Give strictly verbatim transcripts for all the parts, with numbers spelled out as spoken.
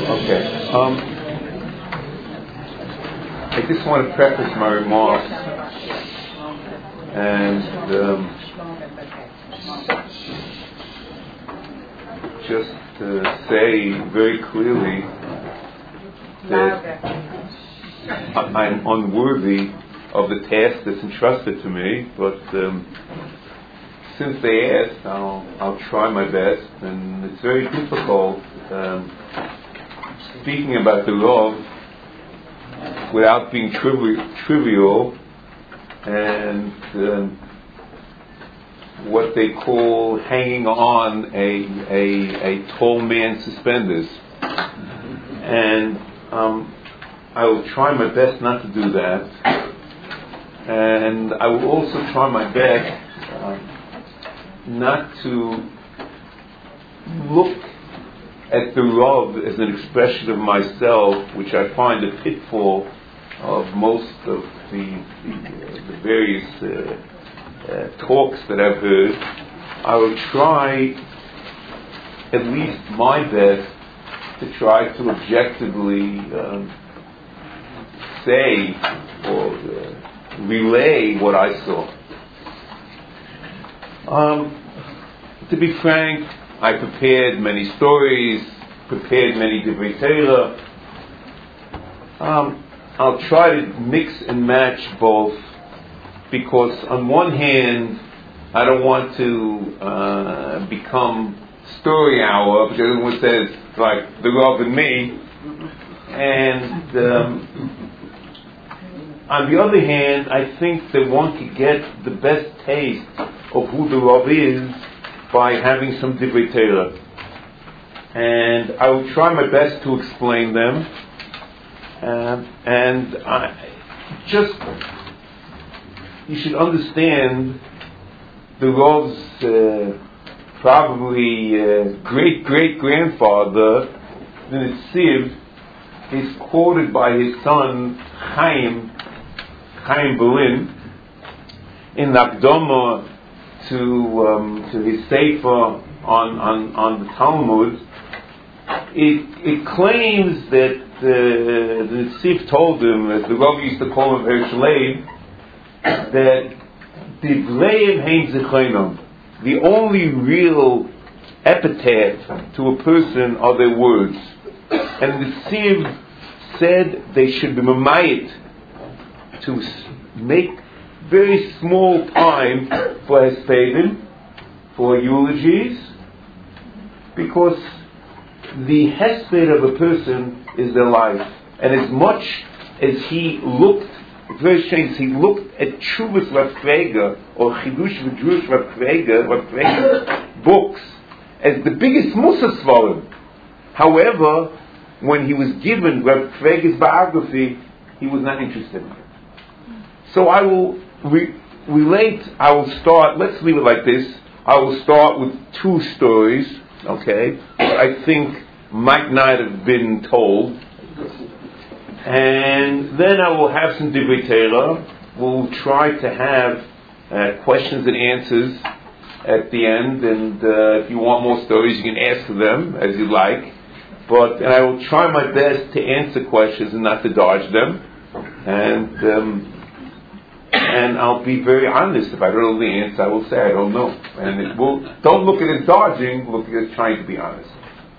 Okay. Um, I just want to preface my remarks and um, just uh, say very clearly that I'm unworthy of the task that's entrusted to me, but um, since they asked, I'll, I'll try my best, and it's very difficult um, speaking about the love without being trivi- trivial and um, what they call hanging on a, a, a tall man's suspenders. And um, I will try my best not to do that. And I will also try my best um, not to look at the love as an expression of myself, which I find a pitfall of most of the, the, uh, the various uh, uh, talks that I've heard. I will try at least my best to try to objectively um, say or uh, relay what I saw. Um, to be frank, I prepared many stories, prepared many divrei Torah. Um, I'll try to mix and match both, because on one hand, I don't want to uh, become story hour, because everyone says, like, the Rav and me. And um, on the other hand, I think that one could get the best taste of who the Rav is by having some divrei Torah. And I will try my best to explain them. Uh, and I just, you should understand the Rav's uh, probably uh, great-great-grandfather, the Netziv, is quoted by his son Chaim, Chaim Berlin, in the Akdama to um, to his Sefer on, on, on the Talmud. It it claims that uh, the Netziv told him, as the Rav used to call him Hershleib, that Divleim Hein Zechonam, the only real epitaph to a person are their words. And the Netziv said they should be mamayit to make very small time for hespedim, for eulogies, because the hesped of a person is their life. And as much as he looked, it's very strange, he looked at Chuvas Rav Kreiger or Chidush V'Drush Rav Kreiger, Rav Kreiger books as the biggest Musaf Svarim. However, when he was given Rav Kreiger's biography, he was not interested in it. So I will re- relate, I will start, let's leave it like this. I will start with two stories, okay, I think might not have been told. And then I will have some divrei Torah. We'll try to have uh, questions and answers at the end. And uh, if you want more stories, you can ask them as you like. But and I will try my best to answer questions and not to dodge them. And um, and I'll be very honest. If I don't know the answer, I will say I don't know. And it will, don't look at it as dodging, look at it as trying to be honest.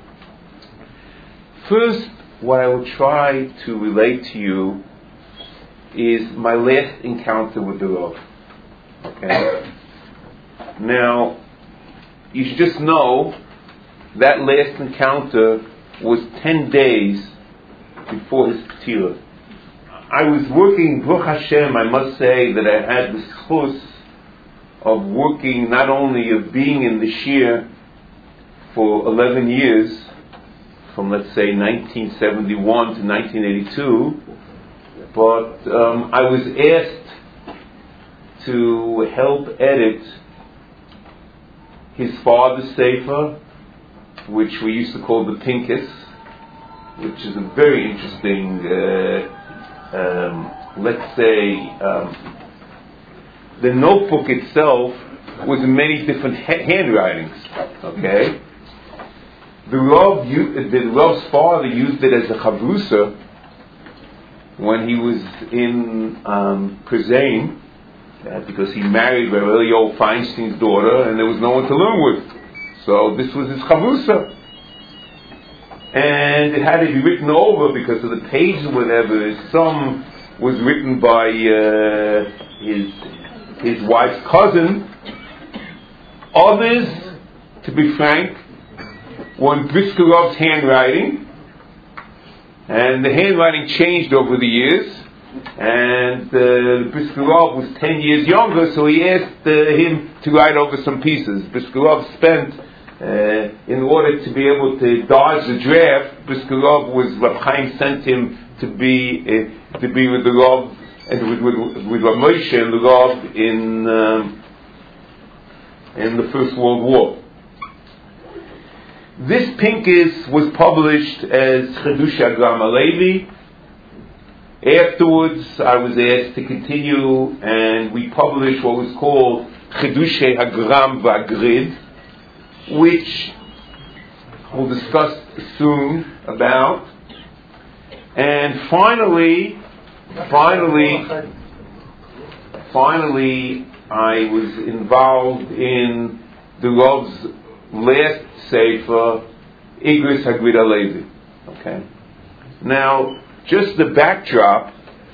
First, what I will try to relate to you is my last encounter with the Rav. Okay? Now, you should just know that last encounter was ten days before his Ketila. I was working, Baruch Hashem, I must say that I had the schus of working, not only of being in the Shir for eleven years, from let's say nineteen seventy-one to nineteen eighty-two, but um, I was asked to help edit his father's Sefer, which we used to call the Pincus, which is a very interesting, uh, um, let's say, um, the notebook itself was in many different ha- handwritings, okay? the Rav, the Rav's father used it as a chavrusa when he was in um, Prezaim, uh, because he married Rabbi Elio Feinstein's daughter, and there was no one to learn with. So this was his chavrusa. And it had to be written over because of the pages or whatever. Some was written by uh, his his wife's cousin. Others, to be frank, were in Brisker Rav's handwriting. And the handwriting changed over the years. And uh, the Brisker Rav was ten years younger, so he asked uh, him to write over some pieces. Brisker Rav spent, uh, in order to be able to dodge the draft, Brisker Rav was, Rav Chaim sent him to be uh, to be with the Rav and with with, with Rav Moshe and the Rav in um, in the First World War. This Pinkis was published as Chedush Hagram Alevi. Afterwards, I was asked to continue, and we published what was called Chedush Hagram V'Agrid, which we'll discuss soon about. And finally, finally, finally, I was involved in the Rav's last Sefer, Igris Hagrid Alevi. Okay. Now, just the backdrop,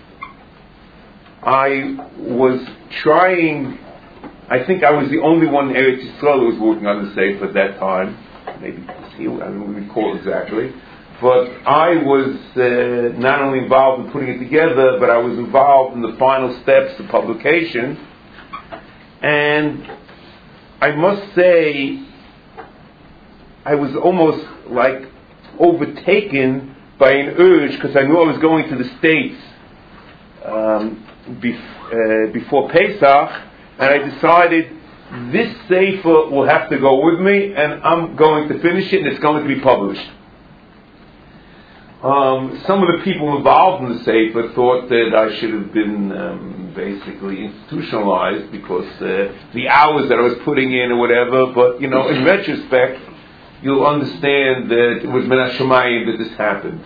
I was trying, I think I was the only one in Eretz Yisrael who was working on the Sefer at that time. Maybe, I don't recall exactly. But I was uh, not only involved in putting it together, but I was involved in the final steps of publication. And I must say, I was almost like overtaken by an urge, because I knew I was going to the States um, bef- uh, before Pesach, and I decided this Sefer will have to go with me, and I'm going to finish it, and it's going to be published. Um, some of the people involved in the Sefer thought that I should have been um, basically institutionalized because uh, the hours that I was putting in or whatever, but you know, in retrospect, you'll understand that it was Min HaShamayim that this happened.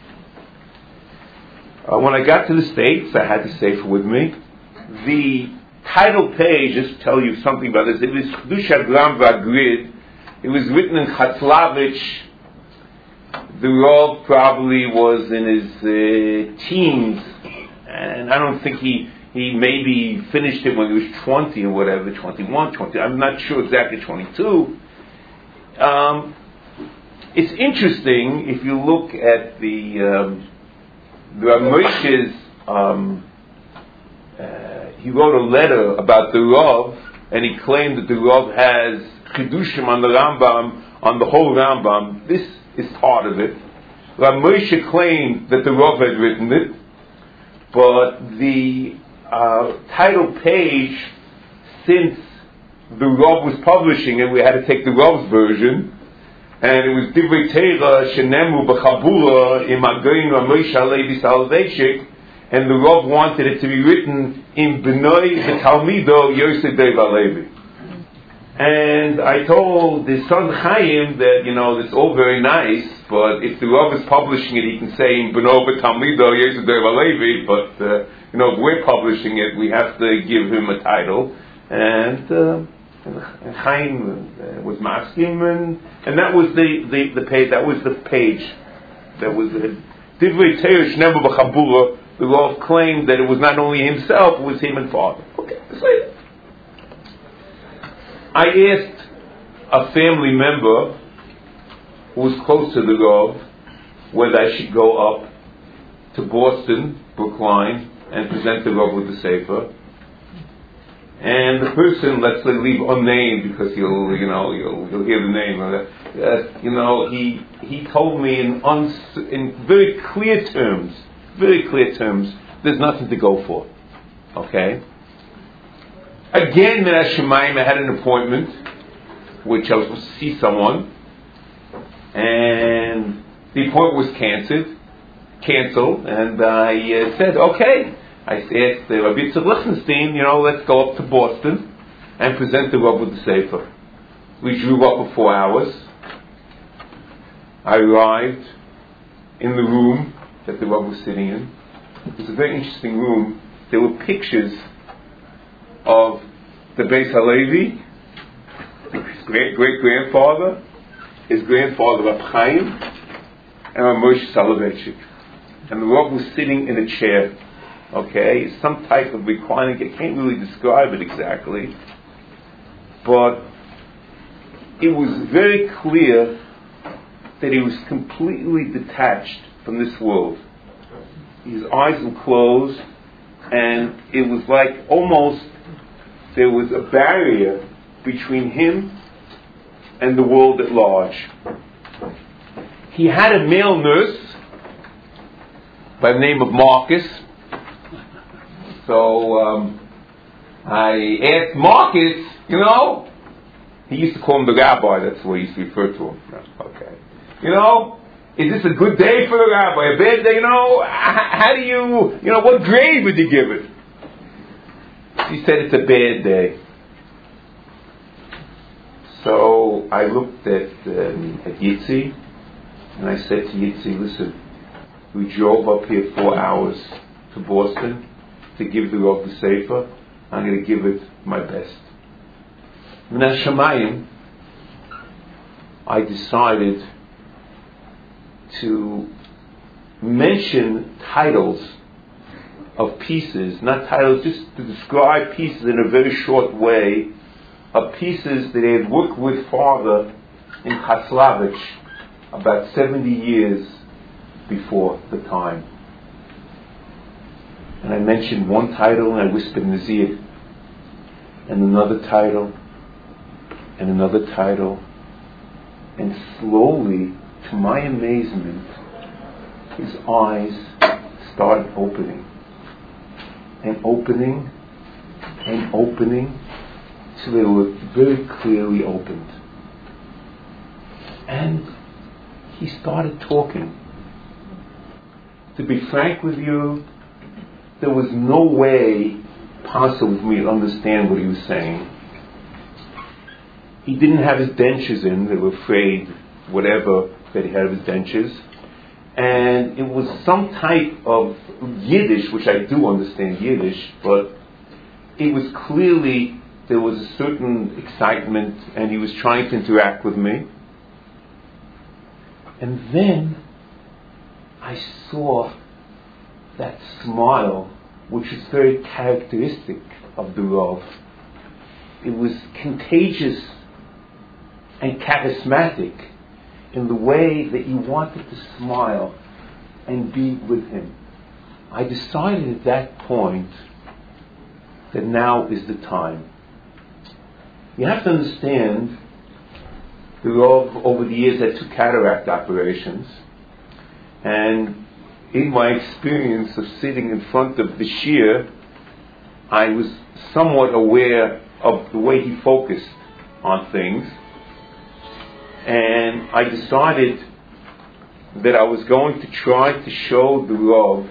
Uh, when I got to the States, I had the Sefer with me. The title page, just to tell you something about this, it was Chedush Hagram V'Agrid. It was written in Chatzlavich. The Rav probably was in his uh, teens, and I don't think he, he maybe finished it when he was twenty or whatever, twenty-one, twenty, I'm not sure exactly, twenty-two. Um, it's interesting if you look at the um, the Rav Moshe's. Um, uh, he wrote a letter about the Rav, and he claimed that the Rav has chidushim on the Rambam, on the whole Rambam. This is part of it. Rav Moshe claimed that the Rav had written it, but the uh, title page, since the Rav was publishing it, we had to take the Rav's version, and it was Divrei Torah Shenemu B'Chabura Im Agoin Rav Moshe Alevi Soloveitchik, and the Rav wanted it to be written in B'nai V'Talmido Yosef Dev Alevi. And I told his son Chaim that, you know, it's all very nice, but if the Rav is publishing it, he can say in B'nai V'Talmido Yosef Dev Alevi, but, uh, you know, if we're publishing it, we have to give him a title. And, uh, and Chaim uh, was masking, and, and that was the, the, the page, that was the page. That was the Divrei Torah Shnemu B'Chabura. The Rav claimed that it was not only himself, it was him and father. Okay, that's it. I asked a family member who was close to the Rav whether I should go up to Boston, Brookline, and present the Rav with the Sefer. And the person, let's leave unnamed because you'll, you know, you'll, you'll hear the name. Uh, you know, he he told me in uns, in very clear terms, very clear terms, there's nothing to go for. Okay. Again, Min HaShamayim, I had an appointment, which I was supposed to see someone, and the appointment was canceled, canceled, and I uh, said, okay. I asked uh, Rabbi Yitzchak Lichtenstein, you know, let's go up to Boston and present the Rav with the Sefer. We drew up for four hours. I arrived in the room that the Rav was sitting in. It was a very interesting room. There were pictures of the Beis Halevi, his great great grandfather, his grandfather Rab Chaim, and Rav Moshe Soloveitchik. And the Rav was sitting in a chair. Okay, some type of reclining. I can't really describe it exactly, but it was very clear that he was completely detached from this world. His eyes were closed, and it was like almost there was a barrier between him and the world at large. He had a male nurse by the name of Marcus. So um, I asked Marcus, you know, he used to call him the rabbi, that's what he used to refer to him. Okay. You know, is this a good day for the rabbi? A bad day? You know, how do you, you know, what grade would you give it? He said it's a bad day. So I looked at, um, at Yitzi, and I said to Yitzi, listen, we drove up here four hours to Boston to give the Rav the Sefer. I'm going to give it my best. Min Hashamayim, I decided to mention titles of pieces, not titles, just to describe pieces in a very short way of pieces that I had worked with Father in Chaslavich about seventy years before the time. And I mentioned one title, and I whispered Nazir, and another title, and another title, and slowly, to my amazement, his eyes started opening, and opening, and opening, till they were very clearly opened. And he started talking. To be frank with you, there was no way possible for me to understand what he was saying. He didn't have his dentures in. They were afraid, whatever, that he had his dentures. And it was some type of Yiddish, which I do understand Yiddish, but it was clearly, there was a certain excitement, and he was trying to interact with me. And then I saw that smile, which is very characteristic of the Rav. It was contagious and charismatic in the way that you wanted to smile and be with him. I decided at that point that now is the time. You have to understand, the Rav over the years had two cataract operations, and in my experience of sitting in front of the Shir, I was somewhat aware of the way he focused on things, and I decided that I was going to try to show the Rav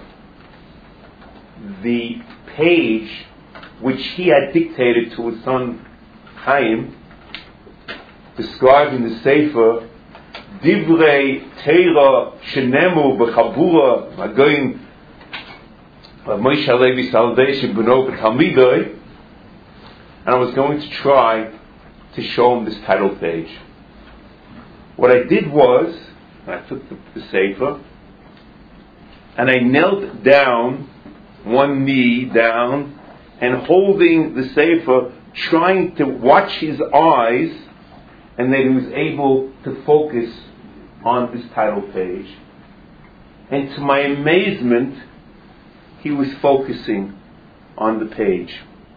the page which he had dictated to his son Chaim, described in the Sefer, Divrei Teira Shenemu B'Chabura Hagoyim Moshe Levi Salvation B'no B'Talmidoi, and I was going to try to show him this title page. What I did was, I took the, the Sefer, and I knelt down, one knee down, and holding the Sefer, trying to watch his eyes, and that he was able to focus on this title page. And to my amazement, he was focusing on the page.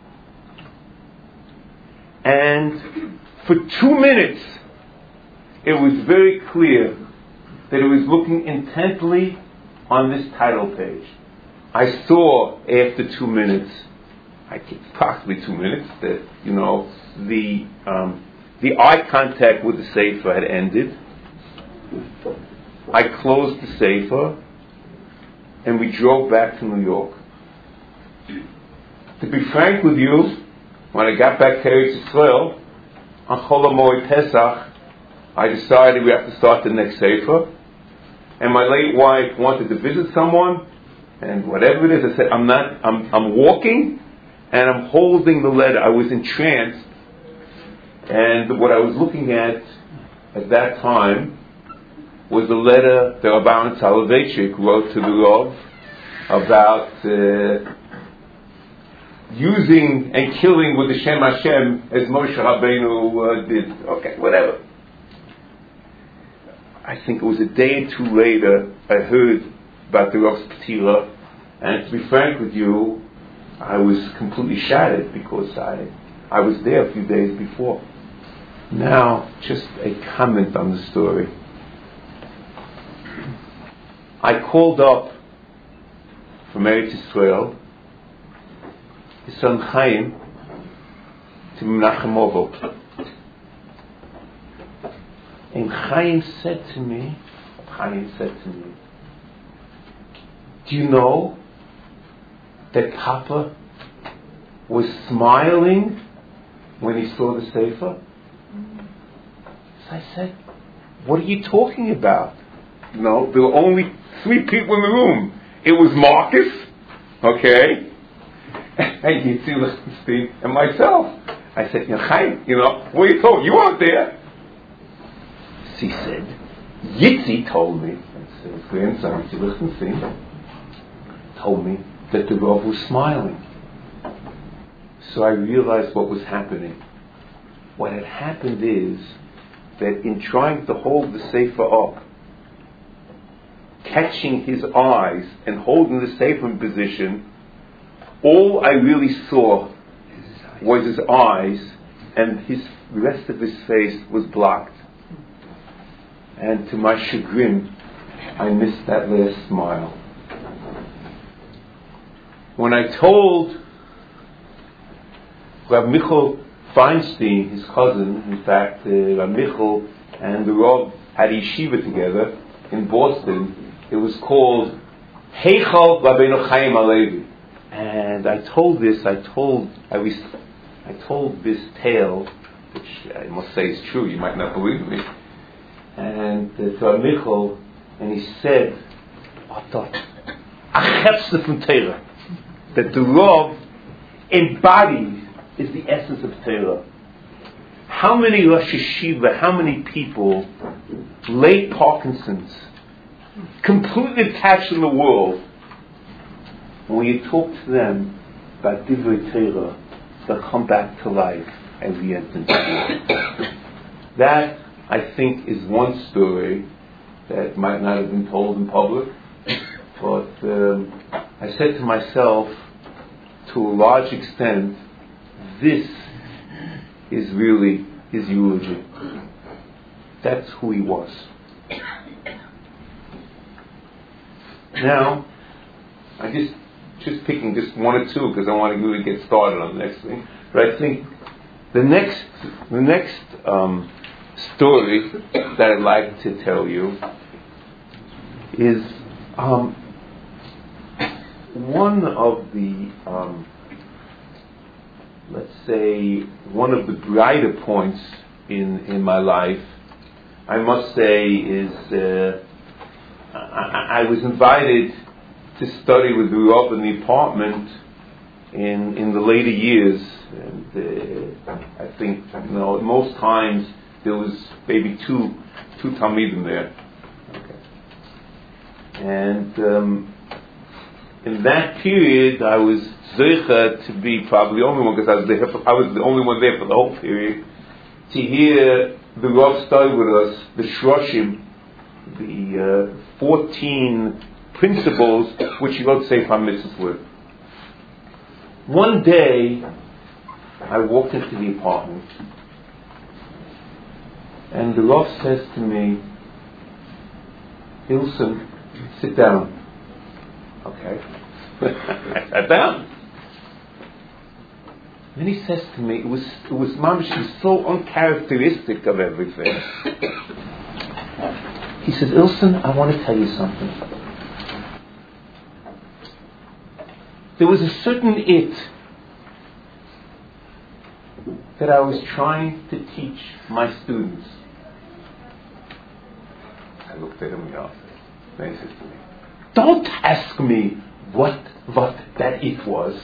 And for two minutes, it was very clear that he was looking intently on this title page. I saw after two minutes, I think possibly two minutes, that, you know, the um, the eye contact with the Sefer had ended. I closed the Sefer, and we drove back to New York. To be frank with you, when I got back to Eretz Yisrael, on Chol HaMoed Pesach, I decided we have to start the next sefer. And my late wife wanted to visit someone, and whatever it is, I said, I'm not, I'm, I'm walking, and I'm holding the letter. I was entranced, and what I was looking at at that time was the letter that Rabbi Soloveitchik wrote to the Rav about uh, using and killing with the Shem Hashem as Moshe Rabbeinu uh, did. Okay, whatever. I think it was a day or two later I heard about the Rav's Ptira, and to be frank with you, I was completely shattered because I I was there a few days before. Now, just a comment on the story. I called up from Eretz Yisrael his son Chaim to Menachem Ovo. And Chaim said to me, Chaim said to me, do you know that Papa was smiling when he saw the Sefer? So I said, what are you talking about? No, there were only three people in the room. It was Marcus, okay, and Yitzi Lichtenstein, and myself. I said, you know, Chaim, you know, what are you talking? You weren't there. He said, Yitzi told me, that's his grandson, Yitzi Lichtenstein, told me that the Rav was smiling. So I realized what was happening. What had happened is that in trying to hold the Sefer up, catching his eyes and holding the Sefer in position, all I really saw was his eyes, and his the rest of his face was blocked. And to my chagrin, I missed that last smile. When I told Rav Michal Feinstein, his cousin, in fact, uh, Rav Michal and the Rav had yeshiva together in Boston, it was called Heichal Rabbeinu Chaim Halevi. And I told this, I told, I, was, I told this tale, which I must say is true, you might not believe me, and uh, to Rav Michal, and he said, Atot, Achefse from Torah, that the Rav embodies is the essence of Torah. How many Rosh Yeshiva, how many people, late Parkinson's, completely attached in the world, when you talk to them about Divrei Torah, they'll come back to life and re-enter into the world. That, I think, is one story that might not have been told in public, but um, I said to myself, to a large extent, this is really his eulogy. That's who he was. Now, I just just picking just one or two because I want to really get started on the next thing. But I think the next the next um, story that I'd like to tell you is um, one of the um, let's say one of the brighter points in in my life, I must say, is uh, I, I was invited to study with the Rav in the apartment in in the later years, and uh, I think, you know, most times there was maybe two two talmidim there, okay. And um, in that period, I was zeicha to be probably the only one, because I was there for, I was the only one there for the whole period, to hear the Rav study with us the Shroshim, the uh, fourteen principles which he wrote Sefer HaMitzvot with. One day, I walked into the apartment, and the Rav says to me, Ilson, sit down. Okay. I sat down. Then he says to me, it was it was mamish, it was so uncharacteristic of everything. He says, Ilson, I want to tell you something. There was a certain it that I was trying to teach my students. I looked at him in the office. Then he says to me, don't ask me what what that it was.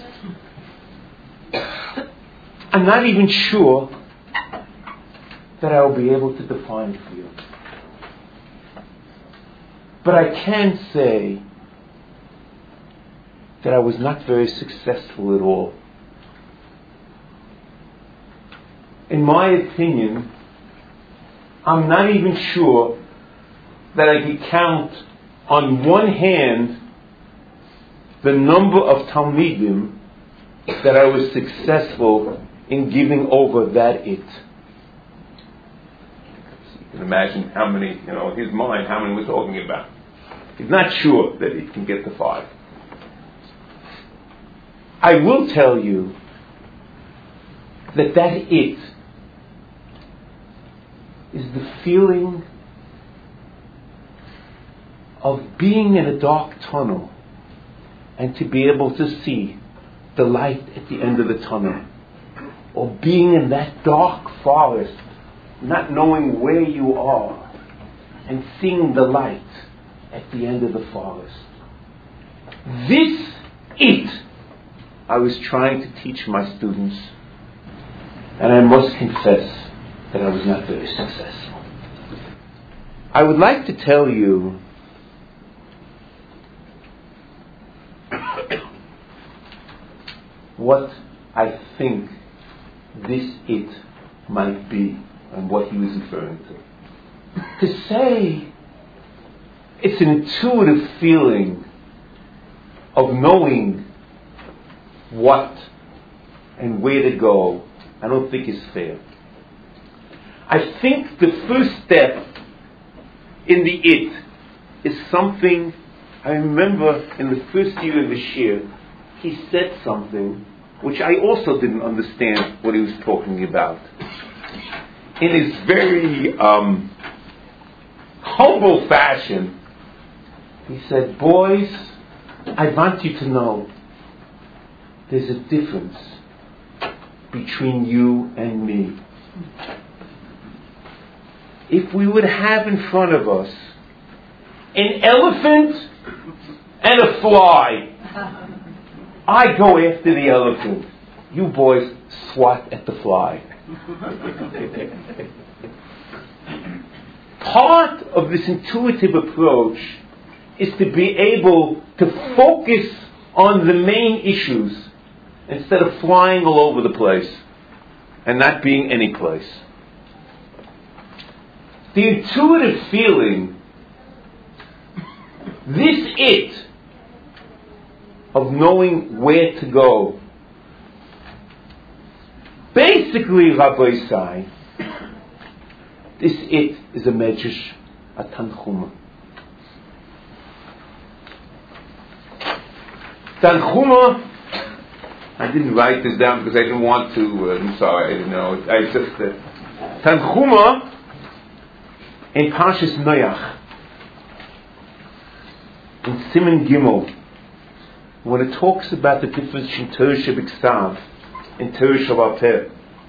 I'm not even sure that I will be able to define it for you. But I can say that I was not very successful at all. In my opinion, I'm not even sure that I could count on one hand the number of Talmidim that I was successful in giving over that it. So you can imagine how many, you know, in his mind, how many we're talking about. He's not sure that it can get to five. I will tell you that that it is the feeling of being in a dark tunnel and to be able to see the light at the end of the tunnel, or being in that dark forest, not knowing where you are, and seeing the light at the end of the forest. This it I was trying to teach my students, and I must confess that I was not very successful. I would like to tell you what I think this it might be and what he was referring to. To say it's an intuitive feeling of knowing what and where to go, I don't think is fair. I think the first step in the it is something I remember in the first year of the shir, he said something which I also didn't understand what he was talking about. In his very um, humble fashion, he said, boys, I want you to know there's a difference between you and me. If we would have in front of us an elephant and a fly, I go after the elephant. You boys swat at the fly. Part of this intuitive approach is to be able to focus on the main issues instead of flying all over the place and not being any place. The intuitive feeling, this it, of knowing where to go. Basically, Rabbi Sai, this it is a medrash, a tanchuma. Tanchuma, I didn't write this down because I didn't want to, uh, I'm sorry, I didn't know. I just, uh, Tanchuma, in Parshas Noach, in Siman Gimel, when it talks about the difference in Torah Shebiksav and Torah Shebal Peh.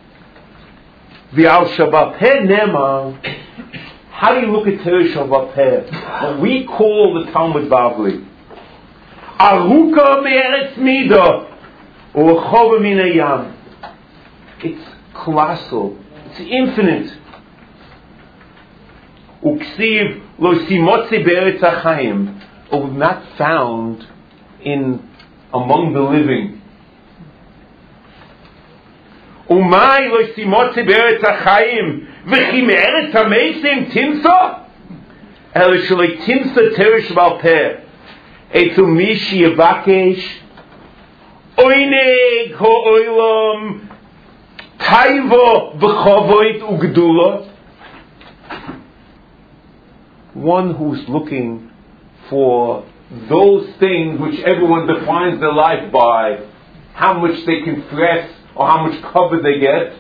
V'al Shebal Peh Nema, how do you look at Torah Shebal Peh? What we call the Talmud Bavli. Aruka me'eretz mida, u'chova min hayam. It's colossal. It's infinite. Uksiv lo simotzi be'eretz hachayim, or not found in among the living. Umay lo simotzi be'eretz hachayim, v'chi me'eretz hamesim timsa, el shalei timsa Torah Shebal Peh, etu mishi yevakesh, oineg ha'olam, taiva v'chavoid u'gdula. One who's looking for those things which everyone defines their life by, how much they can dress or how much cover they get.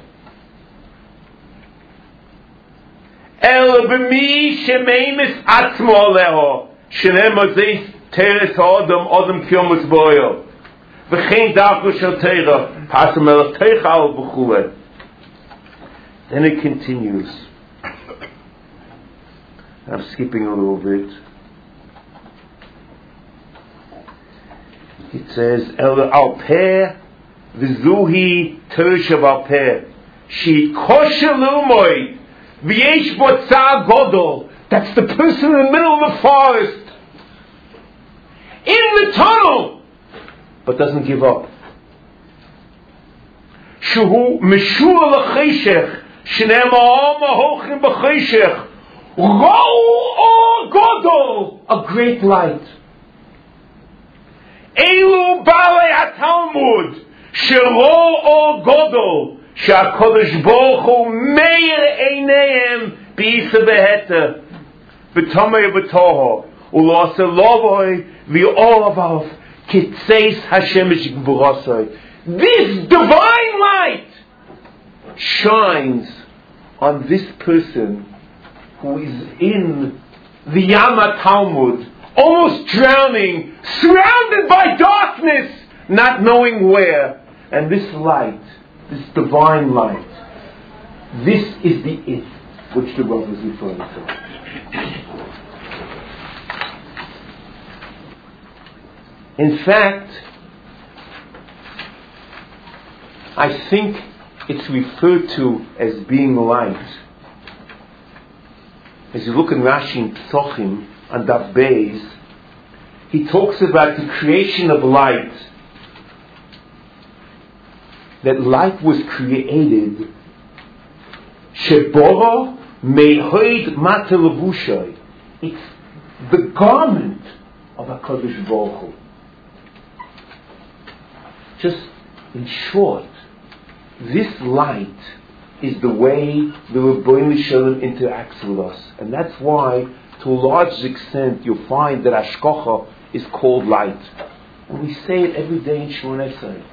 El b'mi shemeimis atzmo aleho, shenem azis teres ha'odam odam kyomus boyo, v'chein darko shel teira, pasam el teicha al b'chule. Then it continues. I'm skipping a little bit. It says, El Alpeh V'zuhi Tershav Alpeh She Kosher Lumoy V'yesh Botzah Godol. That's the person in the middle of the forest, in the tunnel, but doesn't give up. Shuhu Meshua L'Cheshech Shneim Ha'am Ha'ochim B'Cheshech Ro Or Godol, a great light. Elu Balei HaTalmud Shelo Or Godol SheHaKadosh Baruch Hu Meir Eineihem B'Isa B'Heta B'Tomei B'Toho U'La'aseh Lovoi V'Orav Kitzeis Hashemesh Gvurosoi. This divine light shines on this person who is in the Yama Talmud, almost drowning, surrounded by darkness, not knowing where. And this light, this divine light, this is the it which the Rav is referring to. In fact, I think it's referred to as being light. As you look in Rashi and Psochim on Daf Beis, he talks about the creation of light. That light was created Sheboro Mehoid Matelavushay. It's the garment of HaKadosh Baruch Hu. Just in short, this light is the way the Rebbeinu Shalom interacts with us. And that's why, to a large extent, you'll find that Hashgacha is called light. And we say it every day in Shmoneh Esrei.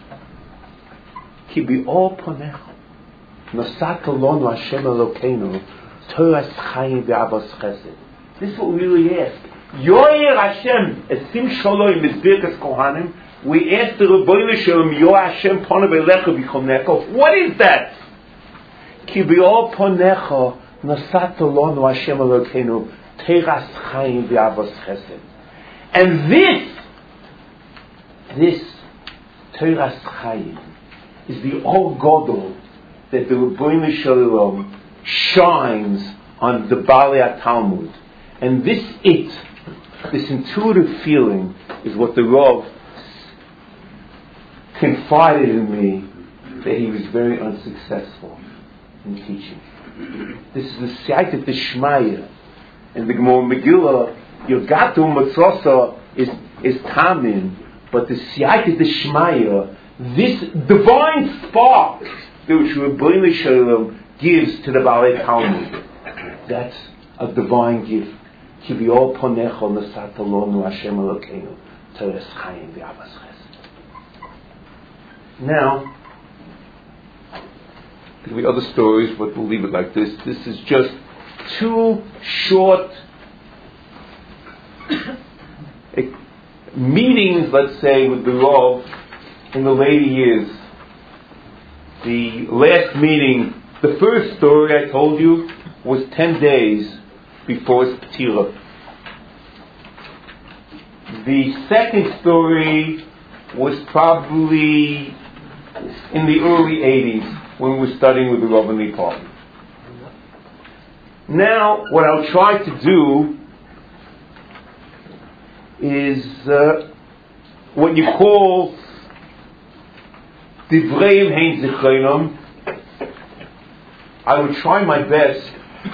Ki bi'or ponecha nosata lonu Hashem Elokeinu Toras Chaim ve'avos chesed. This is what we really ask. Yoyer Hashem esim shalom mizbirkas kohanim. We ask the Rebbeinu Shalom, Yo Hashem ponecha v'elecha v'chomnecha. What is that? Ki bi'or ponecha nosata lonu Hashem Elokeinu Toras Chaim ve'avos chesed. And this, this Toras Chaim is the Or Godol that the Rebbeinu Shalom shines on the Balei Talmud. And this it, this intuitive feeling, is what the Rav confided in me that he was very unsuccessful in teaching. This is the Siyata D'Shmaya. In the Gemara Megillah, Yogatu Matzrosa is, is Tamin, but the Siyata D'Shmaya, this divine spark that which Rebbeinu Shalom gives to the Balei Talmud, that's a divine gift. Ki bi'or ponecha nosata lonu Hashem Elokeinu Toras Chaim ve'avos chesed. Now, there will be other stories, but we'll leave it like this. This is just two short meetings, let's say, with the Rav in the later years. The last meeting, the first story I told you, was ten days before his P'tira. The second story was probably in the early eighties, when we were studying with the Rav in the apartment. Now, what I'll try to do is uh, what you call Divreim Hein Zichronom. I will try my best.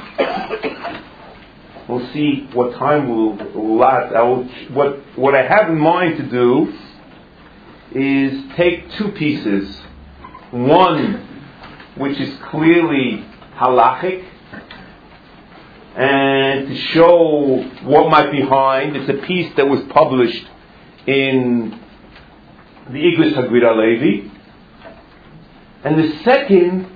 We'll see what time will, will last. I will, what, what I have in mind to do is take two pieces. One, which is clearly halachic, and to show what might be behind. It's a piece that was published in the Igros Hagrid HaLevi. And the second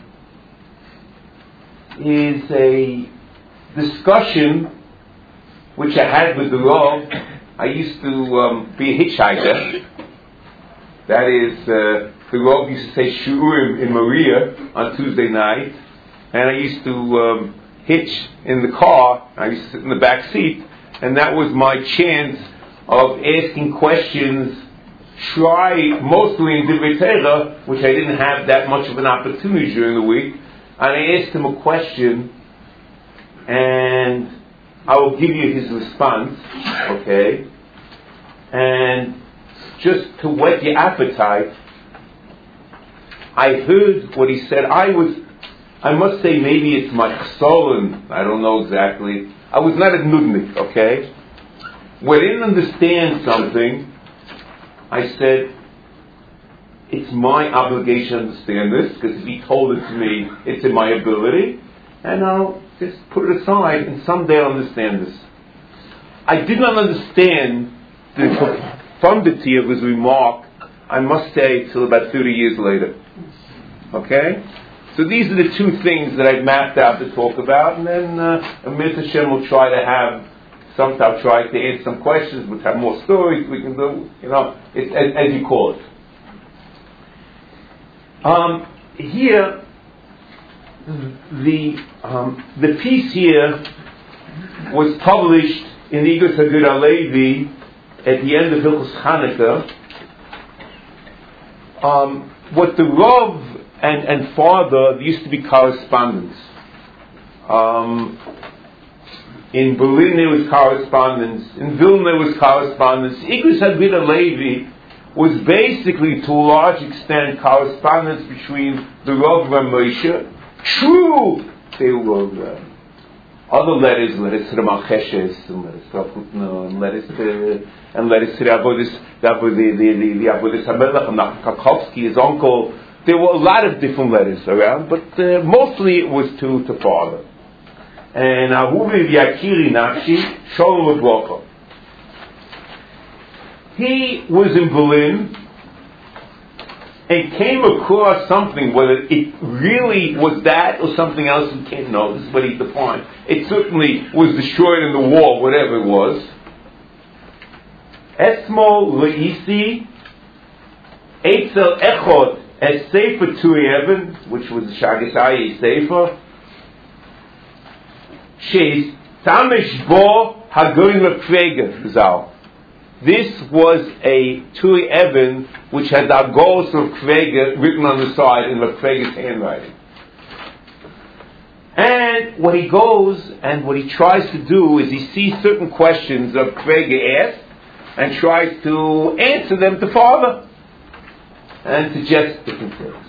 is a discussion which I had with the Rav. I used to um, be a hitchhiker. That is, uh, the Rav used to say Shurim in Maria on Tuesday night, and I used to um, hitch in the car. I used to sit in the back seat, and that was my chance of asking questions, try mostly in Divrei Torah, which I didn't have that much of an opportunity during the week. And I asked him a question, and I will give you his response, okay? And just to whet your appetite, I heard what he said. I was, I must say, maybe it's my chsolin, I don't know exactly. I was not a nudnik, okay? When I didn't understand something, I said, it's my obligation to understand this, because if he told it to me, it's in my ability, and I'll just put it aside, and someday I'll understand this. I did not understand the profundity of his remark, I must say, till about thirty years later. Okay? So these are the two things that I've mapped out to talk about, and then uh, Amir Hashem will try to have, sometime try to answer some questions, which have more stories we can do, you know, it's, as, as you call it. Um, here, the um, the piece here was published in the Igros Hagir Alevi at the end of Hilchos Chanukah. Um, what the Rav and, and father, there used to be correspondence. Um, in Berlin there was correspondence. In Vilna there was correspondence. Igros Hagir Alevi was basically, to a large extent, correspondence between the Rav and Moshe. True, they were uh, other letters, letters to the Malcheshes, and letters to Raputna, and letters to, and letters to the Avodas, the the the Avodas Hamelech, and Kakowski, his uncle. There were a lot of different letters around, but uh, mostly it was to to father. And Ahuvi Yakiri Nafshi, Sholem Uvrocha. He was in Berlin and came across something, whether it really was that or something else, we can't know. This is what he defined. It certainly was destroyed in the war, whatever it was. Esmo Leisi Eitzel Echot as Sefer Turi Even, which was the Shagasai Sefer. She's Tamish Bo Hagoyin Lefrege Zal. This was a Turi Even which had the Agos of Kvega written on the side in Lefrege's handwriting. And what he goes and what he tries to do is he sees certain questions of Kvega asked and tries to answer them to father and suggest different things.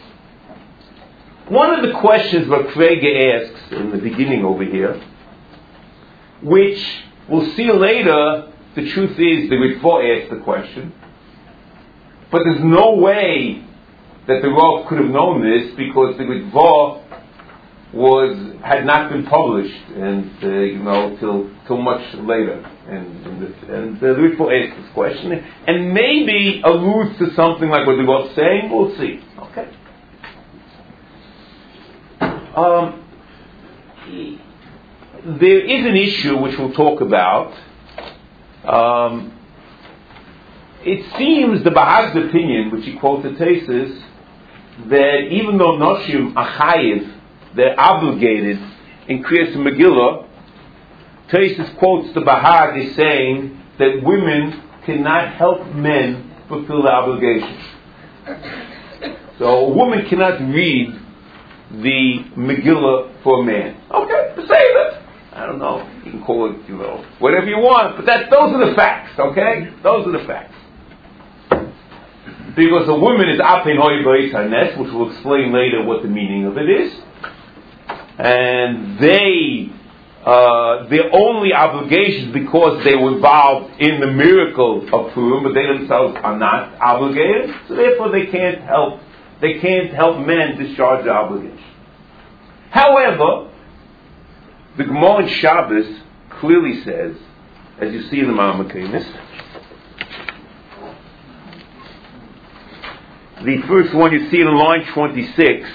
One of the questions what Kvega asks in the beginning over here, which we'll see later. The truth is, the Ritva asked the question, but there's no way that the Rav could have known this because the Ritva was had not been published, and uh, you know till till much later. And and the, and the Ritva asked this question, and maybe alludes to something like what the Rav is saying. We'll see. Okay. Um, there is an issue which we'll talk about. Um, it seems the Bahag's opinion, which he quotes the Tesis, that even though Noshim Achayiv, they're obligated in Kriyas Megillah, Tesis quotes the Bahag as saying that women cannot help men fulfill their obligations. So a woman cannot read the Megillah for a man. Okay, say that. I don't know, you can call it, you know, whatever you want, but that, those are the facts, okay? Those are the facts. Because a woman is Apen Hoy B'Eis HaNes, which we'll explain later what the meaning of it is. And they, uh, their only obligations because they were involved in the miracle of Purim, but they themselves are not obligated, so therefore they can't help, they can't help men discharge their obligation. However, the Gemara in Shabbos clearly says, as you see in the Ma'amakemis, the first one you see in line twenty-six,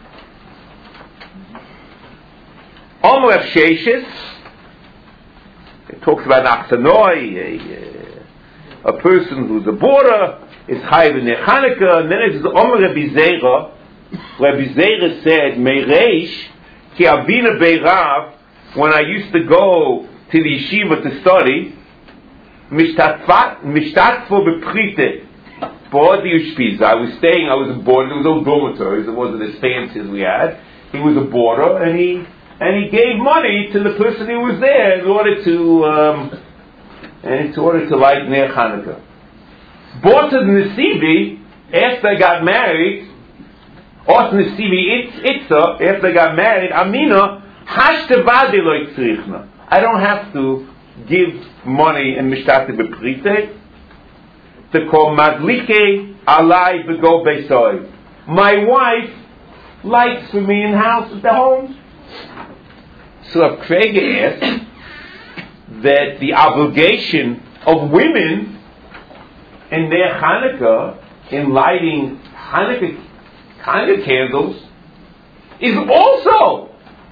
Omer Rav Sheshes, it talks about Achtanoi, a, a person who's a border, is Chayiv in Chanukah, and then it says Omer Rabbi Zera. Rabbi Zera said, Meireish, Ki Avina Beirav, when I used to go to the yeshiva to study, Mishtatfo Beprite, Bodi Ushpiz. I was staying, I was a boarder, there was no dormitories, it wasn't as fancy as we had. He was a boarder, and he and he gave money to the person who was there in order to um, in order to light Ner Hanukkah. Bought to the Nesibi, after I got married, or to Nesibi Itza, after I got married, Amina, Hashtavadi lo tzrichna. I don't have to give money in Mishtate Beprite. To call Madlike Alai Bego Beisoi. My wife lights for me in the house at the home. So Craig asked that the obligation of women in their Hanukkah, in lighting Hanukkah, Hanukkah candles, is also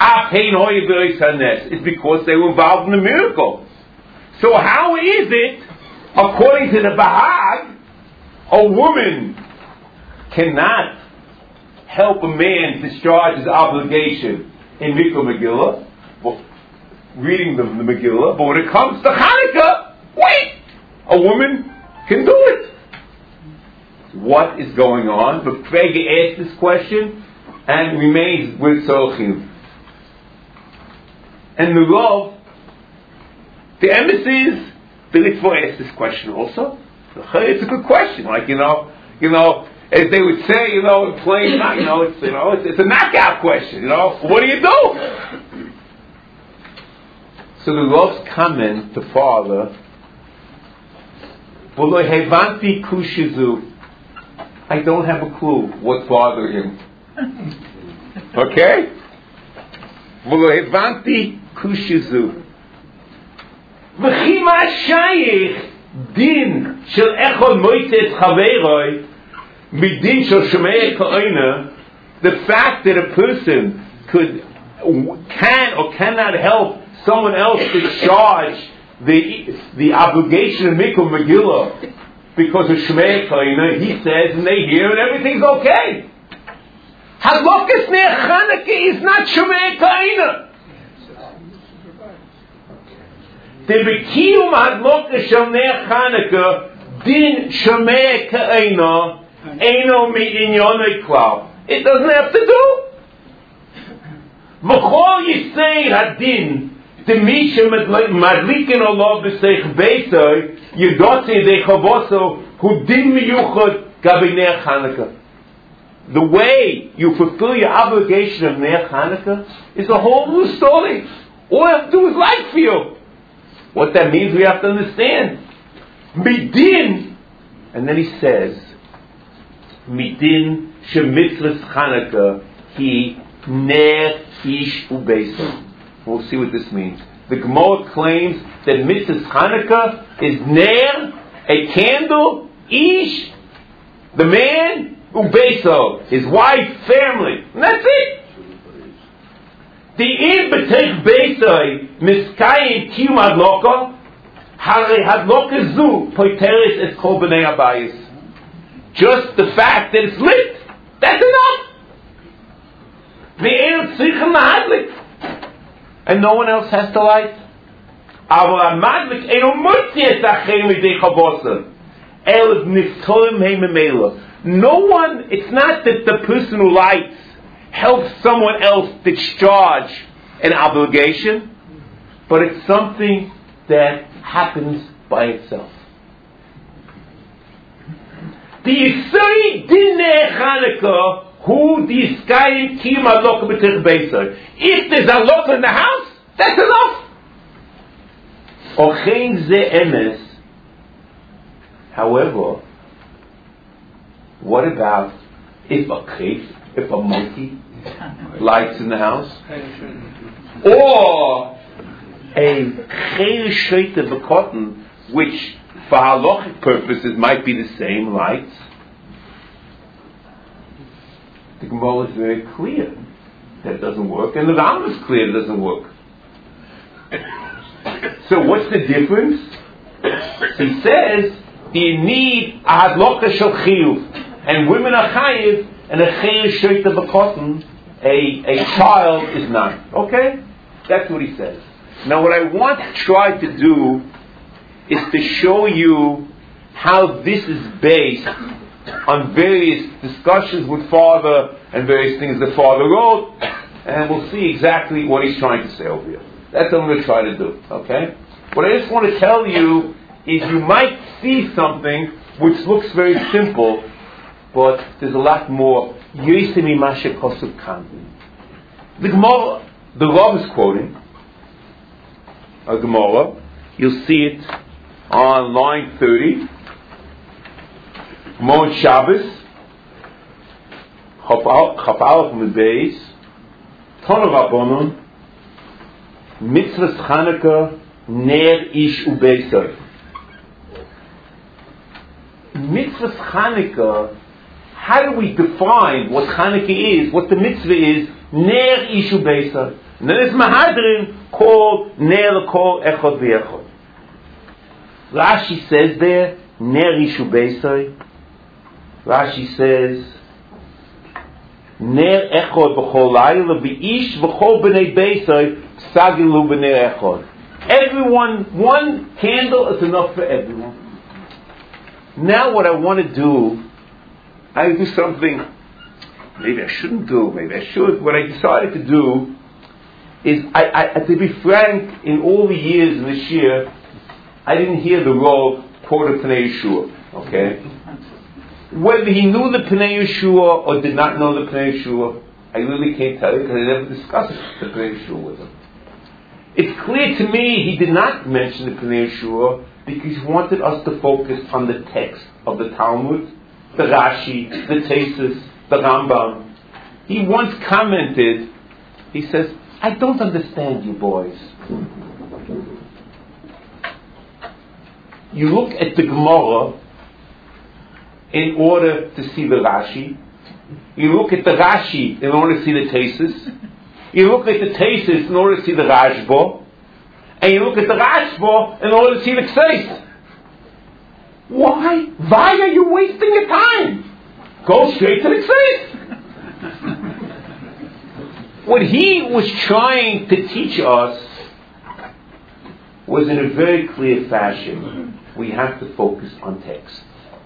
it's because they were involved in the miracle. So how is it, according to the Bahag, a woman cannot help a man discharge his obligation in Mikvah Megillah, well, reading the, the Megillah, but when it comes to Hanukkah, wait, a woman can do it. What is going on? But Frege asked this question and remains with Solchim. And the Rav, the embassies, the Ritva asked this question also. It's a good question. Like, you know, you know, as they would say, you know, in plain, you know, it's, you know, it's, it's a knockout question, you know. What do you do? So the Rav's comment to father, I don't have a clue what's bothering him. Okay? Kushizu. V'chima shayich din shel echol moitzes chaveroi midin shel shomei ka'ina. The fact that a person could, can or cannot help someone else discharge the the obligation of Mikvah Megillah because of shomei ka'ina, he says, and they hear, and everything's okay. Halokas Ner Chanukah is not shomei ka'ina. The B'kiyum Hadloka Shel Ner Chanukah Din Shomei Ka'ena Eino Mi'inyanei Klal. It doesn't have to do. V'chol Yisei Hadin Demisha Madlikin Allah B'seich Beisoi Yedotzi Dechavoso Hu Din Miyuchot Gabi Ner Chanukah. The way you fulfill your obligation of Ner Chanukah is a whole new story. All you have to do is light for you. What that means we have to understand. Midin, and then he says, Midin shemitzvahs Chanukah he ner ish ubeisa. We'll see what this means. The Gemara claims that mitzvahs Chanukah is ner, a candle, ish, the man, ubeisa, his wife, family, and that's it. The in betech beisai miskayim kiyum hadloka hare hadloka zu poiteres es kol bnei abayis. Just the fact that it's lit, that's enough. The ein tzrichen lahadlik, and no one else has to light. Aval hamadlik eino mutzi es achem midei chavosa el niftorim heimemela. No one. It's not that the person who lights help someone else discharge an obligation, but it's something that happens by itself. The Yisai Din Ner Chanukah who diskayim kiyum haloka b'tich beisai. If there's a lot in the house, that's enough. Ochein ze emes. However, what about if a case, if a monkey lights in the house, or a chayr shreita b'cotton, which for halachic purposes might be the same lights? The Gemara is very clear that doesn't work, and the Rambam is clear it doesn't work. So what's the difference? He says you need a hadloka shel chiyuv, and women are chayiv, and a chayr shreita b'cotton, a, a child is nine. Okay? That's what he says. Now what I want to try to do is to show you how this is based on various discussions with father and various things that father wrote, and we'll see exactly what he's trying to say over here. That's what I'm going to try to do. Okay? What I just want to tell you is you might see something which looks very simple, but there's a lot more. The Gemara, the Rav is quoting a Gemara. You'll see it on line thirty. Mon Shabbos, Chaf Aleph Mebeis, Tana Rabbanon, Mitzvahs Chanukah, Ner Ish Ubeisai. Mitzvahs Chanukah, how do we define what Chanukah is, what the mitzvah is? Ner Ish Ubeisai. And then there's Mahadrin called Ner Kol Echad V'Echad. Rashi says there, Ner Ish Ubeisai. Rashi says, Ner Echad B'chol Layla B'ish V'chol B'nei Beisai Sagilu B'ner Echad. Everyone, one candle is enough for everyone. Now what I want to do, I do something maybe I shouldn't do, maybe I should. What I decided to do is, I, I, to be frank, in all the years in this year, I didn't hear the Rav quote a Pnei Yeshua. Okay? Whether he knew the Pnei Yeshua or did not know the Pnei Yeshua, I really can't tell you because I never discussed the Pnei Yeshua with him. It's clear to me he did not mention the Pnei Yeshua because he wanted us to focus on the text of the Talmud, the Rashi, the Tesis, the Rambam. He once commented, he says, I don't understand you boys. You look at the Gemara in order to see the Rashi. You look at the Rashi in order to see the Tesis. You look at the Tesis in order to see the Rashba. And you look at the Rashba in order to see the Kseis. Why? Why are you wasting your time? Go straight to the Kseis. What he was trying to teach us was in a very clear fashion. We have to focus on text.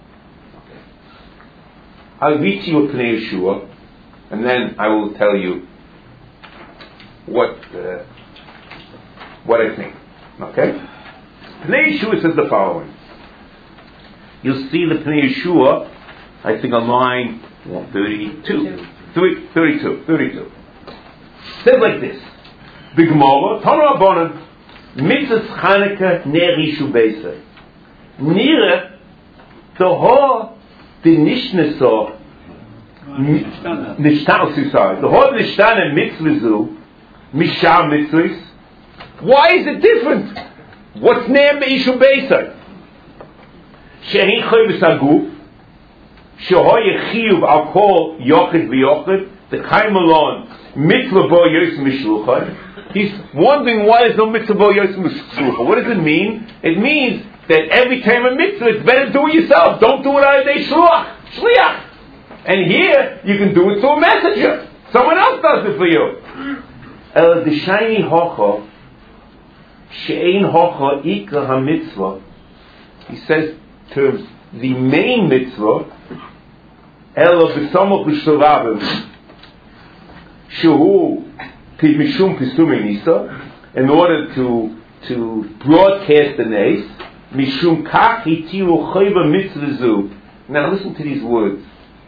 I'll read to you a Pnei Yeshua, and then I will tell you what uh, what I think. Okay? Pnei Yeshua says the following. You'll see the Pnei Yeshua, I think on line thirty-two. thirty-two. thirty-two. Says like this. The Gemara, Tana Rabbanan, Mitzvahs Chanukah Ner Ishu Beisai. Nire, the whole the Nishnesa, Nishtana, sorry, the whole Nishtana Mitzvah, Mishar Mitzvahs. Why is it different? What's Ner Ishu Beisai? Shehin Choy V'Saguf, Shehoy Chiyuv Al Kol Yochid V'Yochid, the Kaimalon, Mitzvah Bo Yosem Mishluchah. He's wondering why there's no Mitzvah Bo Yosem Mishluchah. What does it mean? It means that every time a mitzvah, it's better to do it yourself. Don't do it out of day shluach, shliach. And here, you can do it through a messenger. Someone else does it for you. El Deshayni Hocha, She'ein Hocha Ikra HaMitzvah. He says terms, the main mitzvah, El B'Samach B'Shorabim, Shehu Mishum Pisumei Nisa, in order to to broadcast the nace, Mishum Kach Hitiru Chayva Mitzvah. Now listen to these words.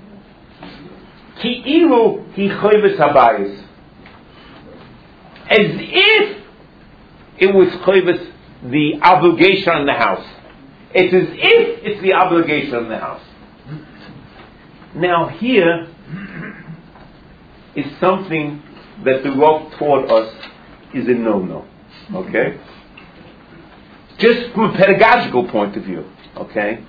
Ki ilu hi chayvus habayis. As if it was chayvus, the obligation on the house. It's as if it's the obligation on the house. Now here is something that the Rav taught us is a no-no. Okay? Just from a pedagogical point of view. Okay?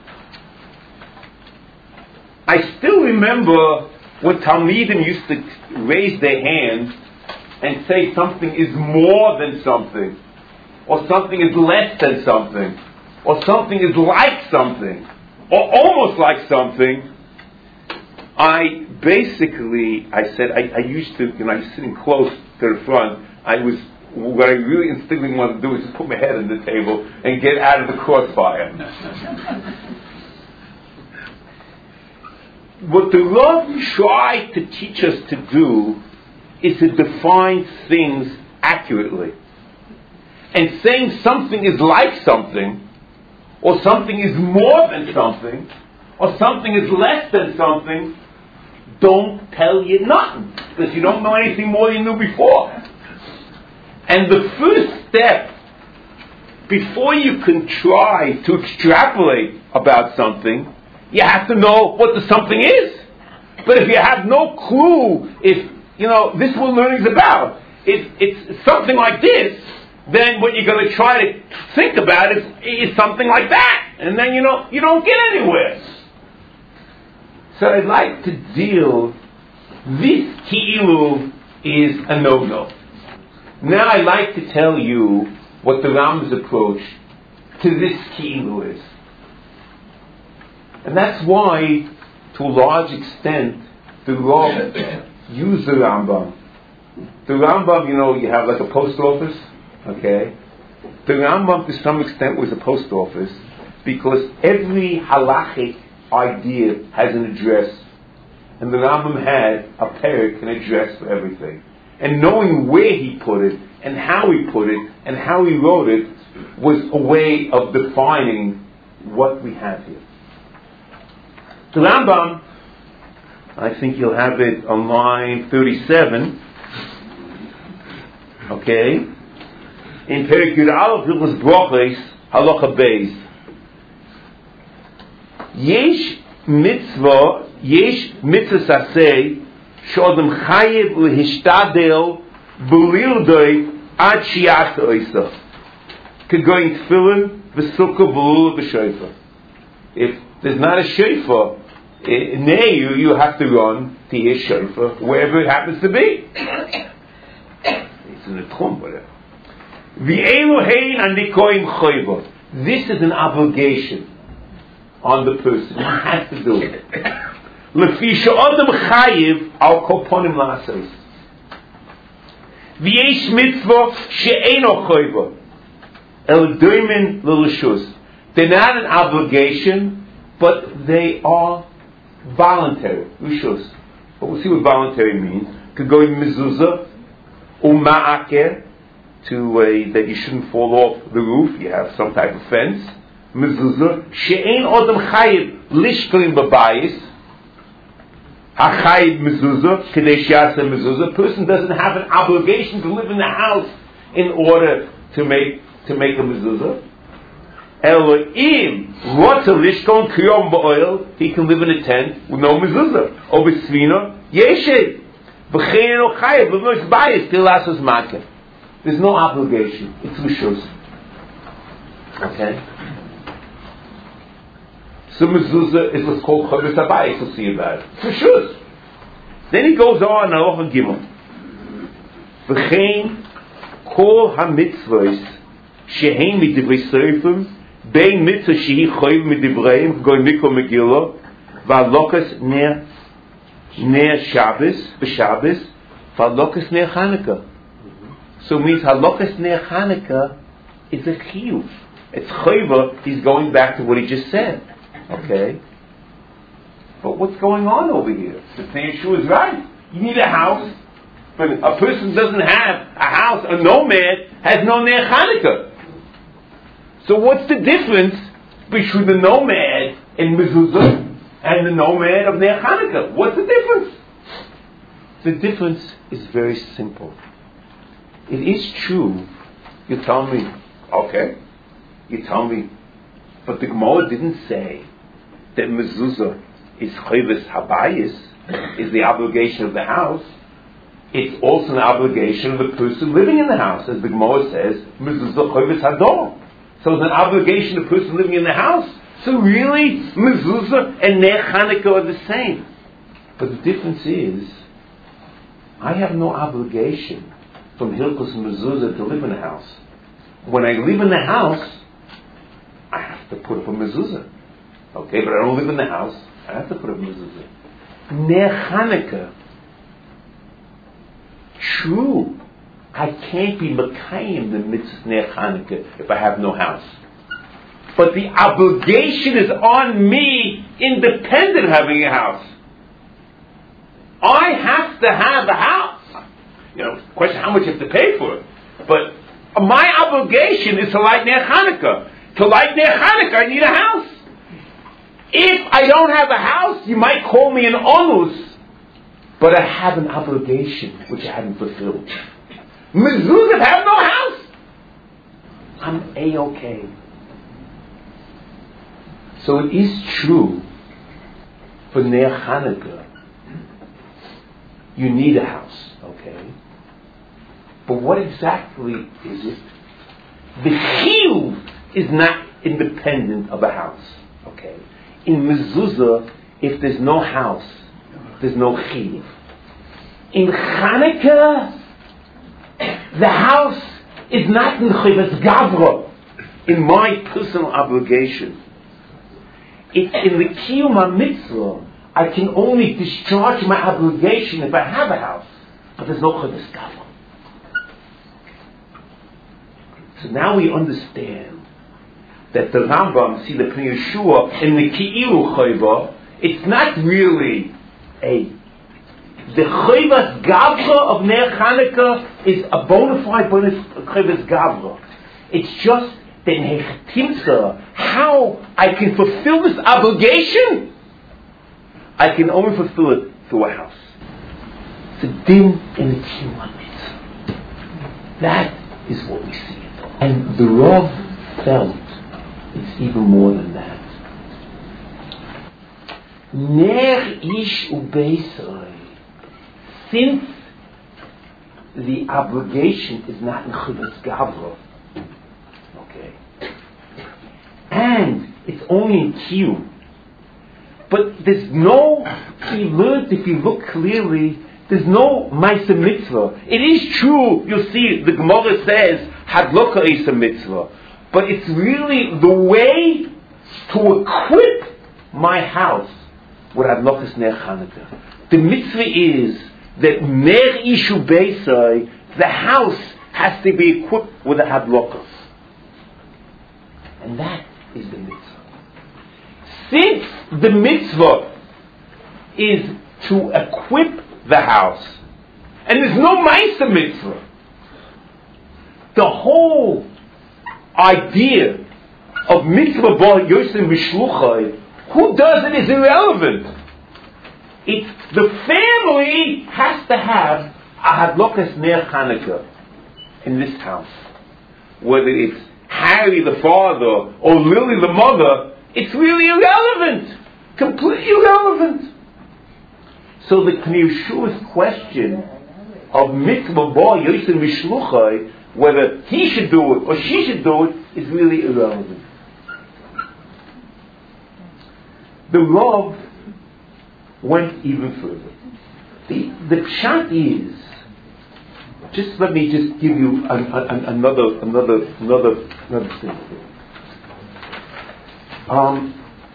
I still remember when Talmidim used to raise their hand and say something is more than something, or something is less than something, or something is like something, or almost like something. I basically, I said, I, I used to, you know, I was sitting close to the front. I was, what I really instinctively wanted to do was just put my head on the table and get out of the crossfire. What the Rav tried to teach us to do is to define things accurately. And saying something is like something, or something is more than something, or something is less than something, don't tell you nothing, because you don't know anything more than you knew before. And the first step, before you can try to extrapolate about something, you have to know what the something is. But if you have no clue, if, you know, this is what learning is about, if it's something like this, then what you're going to try to think about is, is something like that. And then, you know, you don't get anywhere. So I'd like to deal, this ki'ilu is a no-no. Now I'd like to tell you what the Rambam's approach to this ki'ilu is. And that's why, to a large extent, the Rav used the Rambam. The Rambam, you know, you have like a post office, okay? The Rambam, to some extent, was a post office because every halachic idea has an address. And the Rambam had a perek, an address for everything. And knowing where he put it, and how he put it, and how he wrote it, was a way of defining what we have here. The Rambam, I think you'll have it on line thirty-seven, okay? In Perek Yud Aleph, Hilchos Brachos, Halacha Beis. Yesh mitzvah, yesh mitzvah saseh, shodem chayev lehishtadel b'lirdoi ad shiat oisa. Kegoin tefillin v'sukkah v'lula b'shofar. If there's not a shofar near you, you have to run to your shofar wherever it happens to be. It's in the tchum, whatever. This is an obligation on the person. He has to do it. Lefi she'adam chayiv al kol ponim la'asos. V'yesh mitzvah she'eino chayva el doimen l'reshus. They're not an obligation, but they are voluntary. Reshus. But we'll see what voluntary means. Could go in mezuzah uma'aker, to a, that you shouldn't fall off the roof. You have some type of fence. Mezuzah she'ein odem chayiv lishklim b'bayis. Hachayiv mezuzah kedei she'aseh mezuzah. A person doesn't have an obligation to live in the house in order to make to make a mezuzah. Elohim rotza lishkon kiyom ba'oil. He can live in a tent with no mezuzah. Or b'svina yeshed v'chein o chayiv v'nois bayis till asos makeh. There's no obligation. It's reshus. Okay? So mezuzah is what's called chodesh habayis. We'll see about it. It's reshus. Then he goes on, Halacha Gimel. V'chein kol ha-mitzvahs shehein midivrei seifim bein mitzvah shehi choyv midivreim goy mikro megillah v'alokas ner ner Shabbos v'Shabbos v'alokas ner Chanukah. So it means halokas ner Chanukah is a chiyuv. It's chayva. He's going back to what he just said. Okay. But what's going on over here? The Yeshua is right. You need a house, but a person doesn't have a house. A nomad has no ner Chanukah. So what's the difference between the nomad in mezuzah and the nomad of ner Chanukah? What's the difference? The difference is very simple. It is true. You tell me, okay. You tell me, but the Gemara didn't say that mezuzah is chodesh habayis, is the obligation of the house. It's also an obligation of the person living in the house, as the Gemara says, mezuzah chodesh hador. So it's an obligation of the person living in the house. So really, mezuzah and ner Chanukah are the same. But the difference is, I have no obligation from Hilchos mezuzah to live in the house. When I live in the house, I have to put up a mezuzah. Okay, but I don't live in the house. I have to put up a mezuzah. Ner Hanukkah, true, I can't be Mekayim the mitzvah Ner Hanukkah if I have no house. But the obligation is on me, independent of having a house. I have to have a house. You know, question how much you have to pay for it. But my obligation is to light Ner Hanukkah. To light Ner Hanukkah, I need a house. If I don't have a house, you might call me an onus, but I have an obligation which I haven't fulfilled. Mezuzah have no house. I'm A-okay. So it is true for Ner Hanukkah, you need a house, okay? But what exactly is it? The chiyuv is not independent of a house, okay? In mezuzah, if there's no house, there's no chiyuv. In Hanukkah, the house is not in chiyuvas gavra, in my personal obligation. It's in the kiyum ha-mitzvah. I can only discharge my obligation if I have a house, but there's no chiyuvas gavra. So now we understand that the Rambam, see the Pnei Yeshua, in the Ki'ilu Chayva, it's not really a... The Chayvas Gavra of Ner Hanukkah is a bona fide Chayvas Gavra. It's just that Nechatimsa, how I can fulfill this obligation, I can only fulfill it through a house. It's a din in the Kiyum Mitzvah. That is what we see. And the Rav felt it's even more than that. Ner ish ubeisai. Since the obligation is not in chiyuvas gavra, okay, and it's only in kiyum, but there's no. He learned, if you look clearly, there's no ma'aseh mitzvah. It is true. You'll see the Gemara says hadloka is a mitzvah. But it's really the way to equip my house with Hadlokas Ner Hanukkah. The mitzvah is that Ner Ishu Beisai, the house has to be equipped with a Hadlokas. And that is the mitzvah. Since the mitzvah is to equip the house, and there's no Ma'aseh mitzvah, the whole idea of mitzvah bar yosef mishluchai, who does it is irrelevant. It's the family has to have a hadlokas ner Hanukkah in this house. Whether it's Harry the father or Lily the mother, it's really irrelevant, completely irrelevant. So the Pnei Yeshua's question of mitzvah bar yosef mishluchai, whether he should do it or she should do it, is really irrelevant. The Rav went even further. The, the pshat is, just let me just give you an, an, another, another, another, another thing. Um,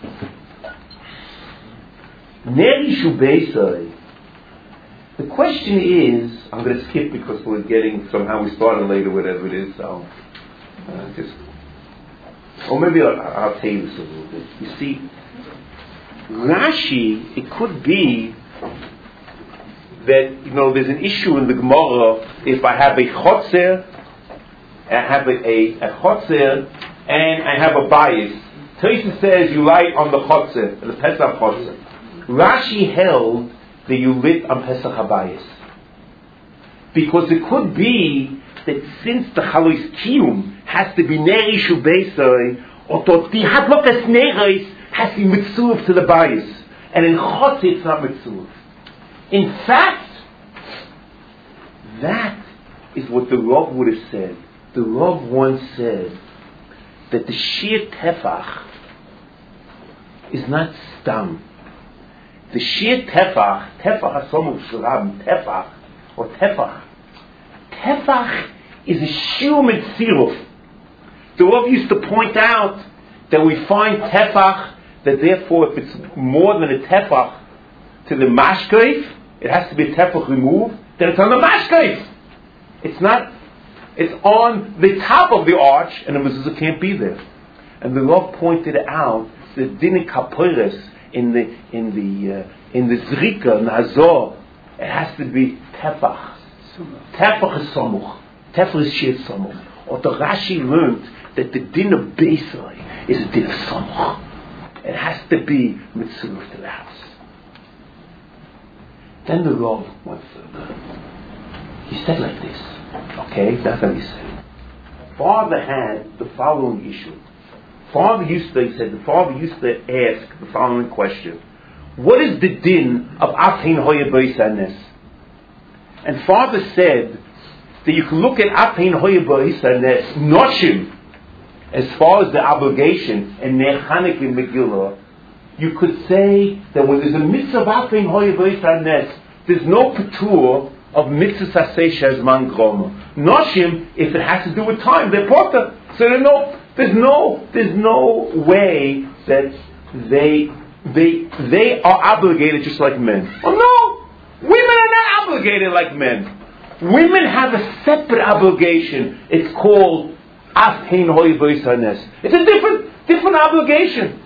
Ner Ishu Beisai. The question is, I'm going to skip because we're getting, somehow we started later, whatever it is, so uh, just, or maybe I'll, I'll tell you this a little bit. You see, Rashi, it could be that, you know, there's an issue in the Gemara, if I have a chotzer, I have a, a, a chotzer, and I have a bias. Tosha says you light on the chotzer, the Pesach chotzer. Rashi held that you lit on Pesach Habayis. Because it could be that since the Chalois Kiyum has to be Ner Ishu Beisai, or the Hadlokas Nerais has to be Mitzuv to the Bayis. And in Chotz it's not Mitzuv. In fact, that is what the Rav would have said. The Rav once said that the Shir Tefach is not Stam. The Shir Tefach, Tefach Hasomu Shurab, Tefach, or Tefach. Tefach is a Shir Mitziruf. The Rav used to point out that we find Tefach, that therefore if it's more than a Tefach, to the mashkeif, it has to be a tefach removed, then it's on the mashkeif. It's not, it's on the top of the arch, and the mezuzah can't be there. And the Rav pointed out the din kaporos in the in the uh, in the zrika, in the hazor, it has to be tefach. Tefach is samuch. Tefach is shir samuch. Or the Rashi learned that the din of Beisai is a din of samuch. It has to be mitzvah to the house. Then the Rav went further. He said like this. Okay, that's what he said. Father had the following issue. Father used to, he said, the father used to ask the following question. What is the din of Afhin Hoya Beisanes? And father said that you can look at Afhin Hoya Beisanes, Noshim, as far as the obligation, and Nechanik in Megillah, you could say that when there's a mitzvah of Afhin Hoya Beisanes, there's no patur of mitzvah saseh shezman groma. Noshim, if it has to do with time, they're potter. So there's no, there's no, there's no way that they, they, they are obligated just like men. Oh no, women are not obligated like men. Women have a separate obligation. It's called afhein hoy v'yisanes. It's a different, different obligation.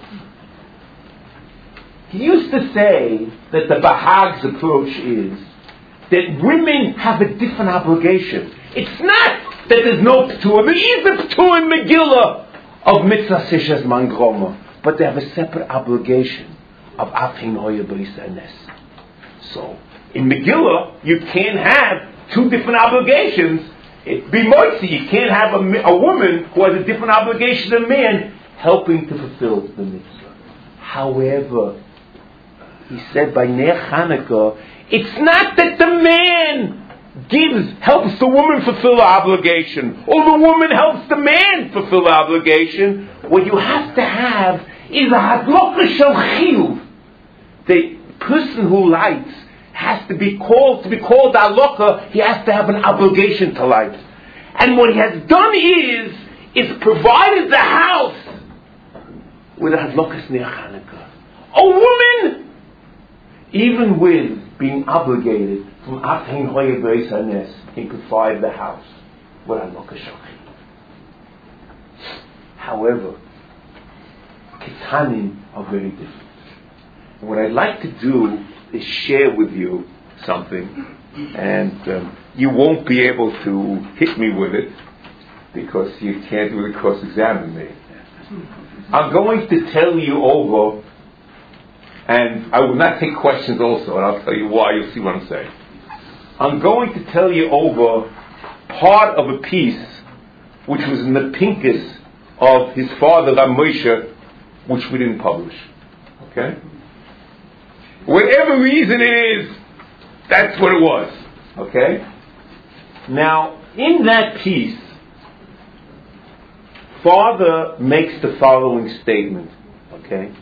He used to say that the Bahag's approach is that women have a different obligation. It's not that there's no P'tur. There is a P'tur in Megillah of Mitzvah Sishas Mangroma. But they have a separate obligation of Afhin Hoya B'Yisanes. So, in Megillah, you can't have two different obligations. It be moitzi. You can't have a, a woman who has a different obligation than a man helping to fulfill the mitzvah. However, he said by Ner Chanukah, it's not that the man gives, helps the woman fulfill the obligation, or the woman helps the man fulfill the obligation. What you have to have is a hadloka shel chiyuv. The person who lights has to be called, to be called hadloka, he has to have an obligation to light. And what he has done is, is provided the house with a hadlokas ner Chanukah. A woman, even with being obligated from Afhin Hoya B'Yisanes, he could provide the house with hadlokas shel chiyuv. However, Ketanim are very different. And what I'd like to do is share with you something, and um, you won't be able to hit me with it because you can't really cross-examine me. I'm going to tell you over, and I will not take questions also, and I'll tell you why. You'll see what I'm saying. I'm going to tell you over part of a piece which was in the Pincus of his father, Rav Moshe, which we didn't publish. Okay? Whatever reason it is, that's what it was. Okay? Now, in that piece, Father makes the following statement. Okay?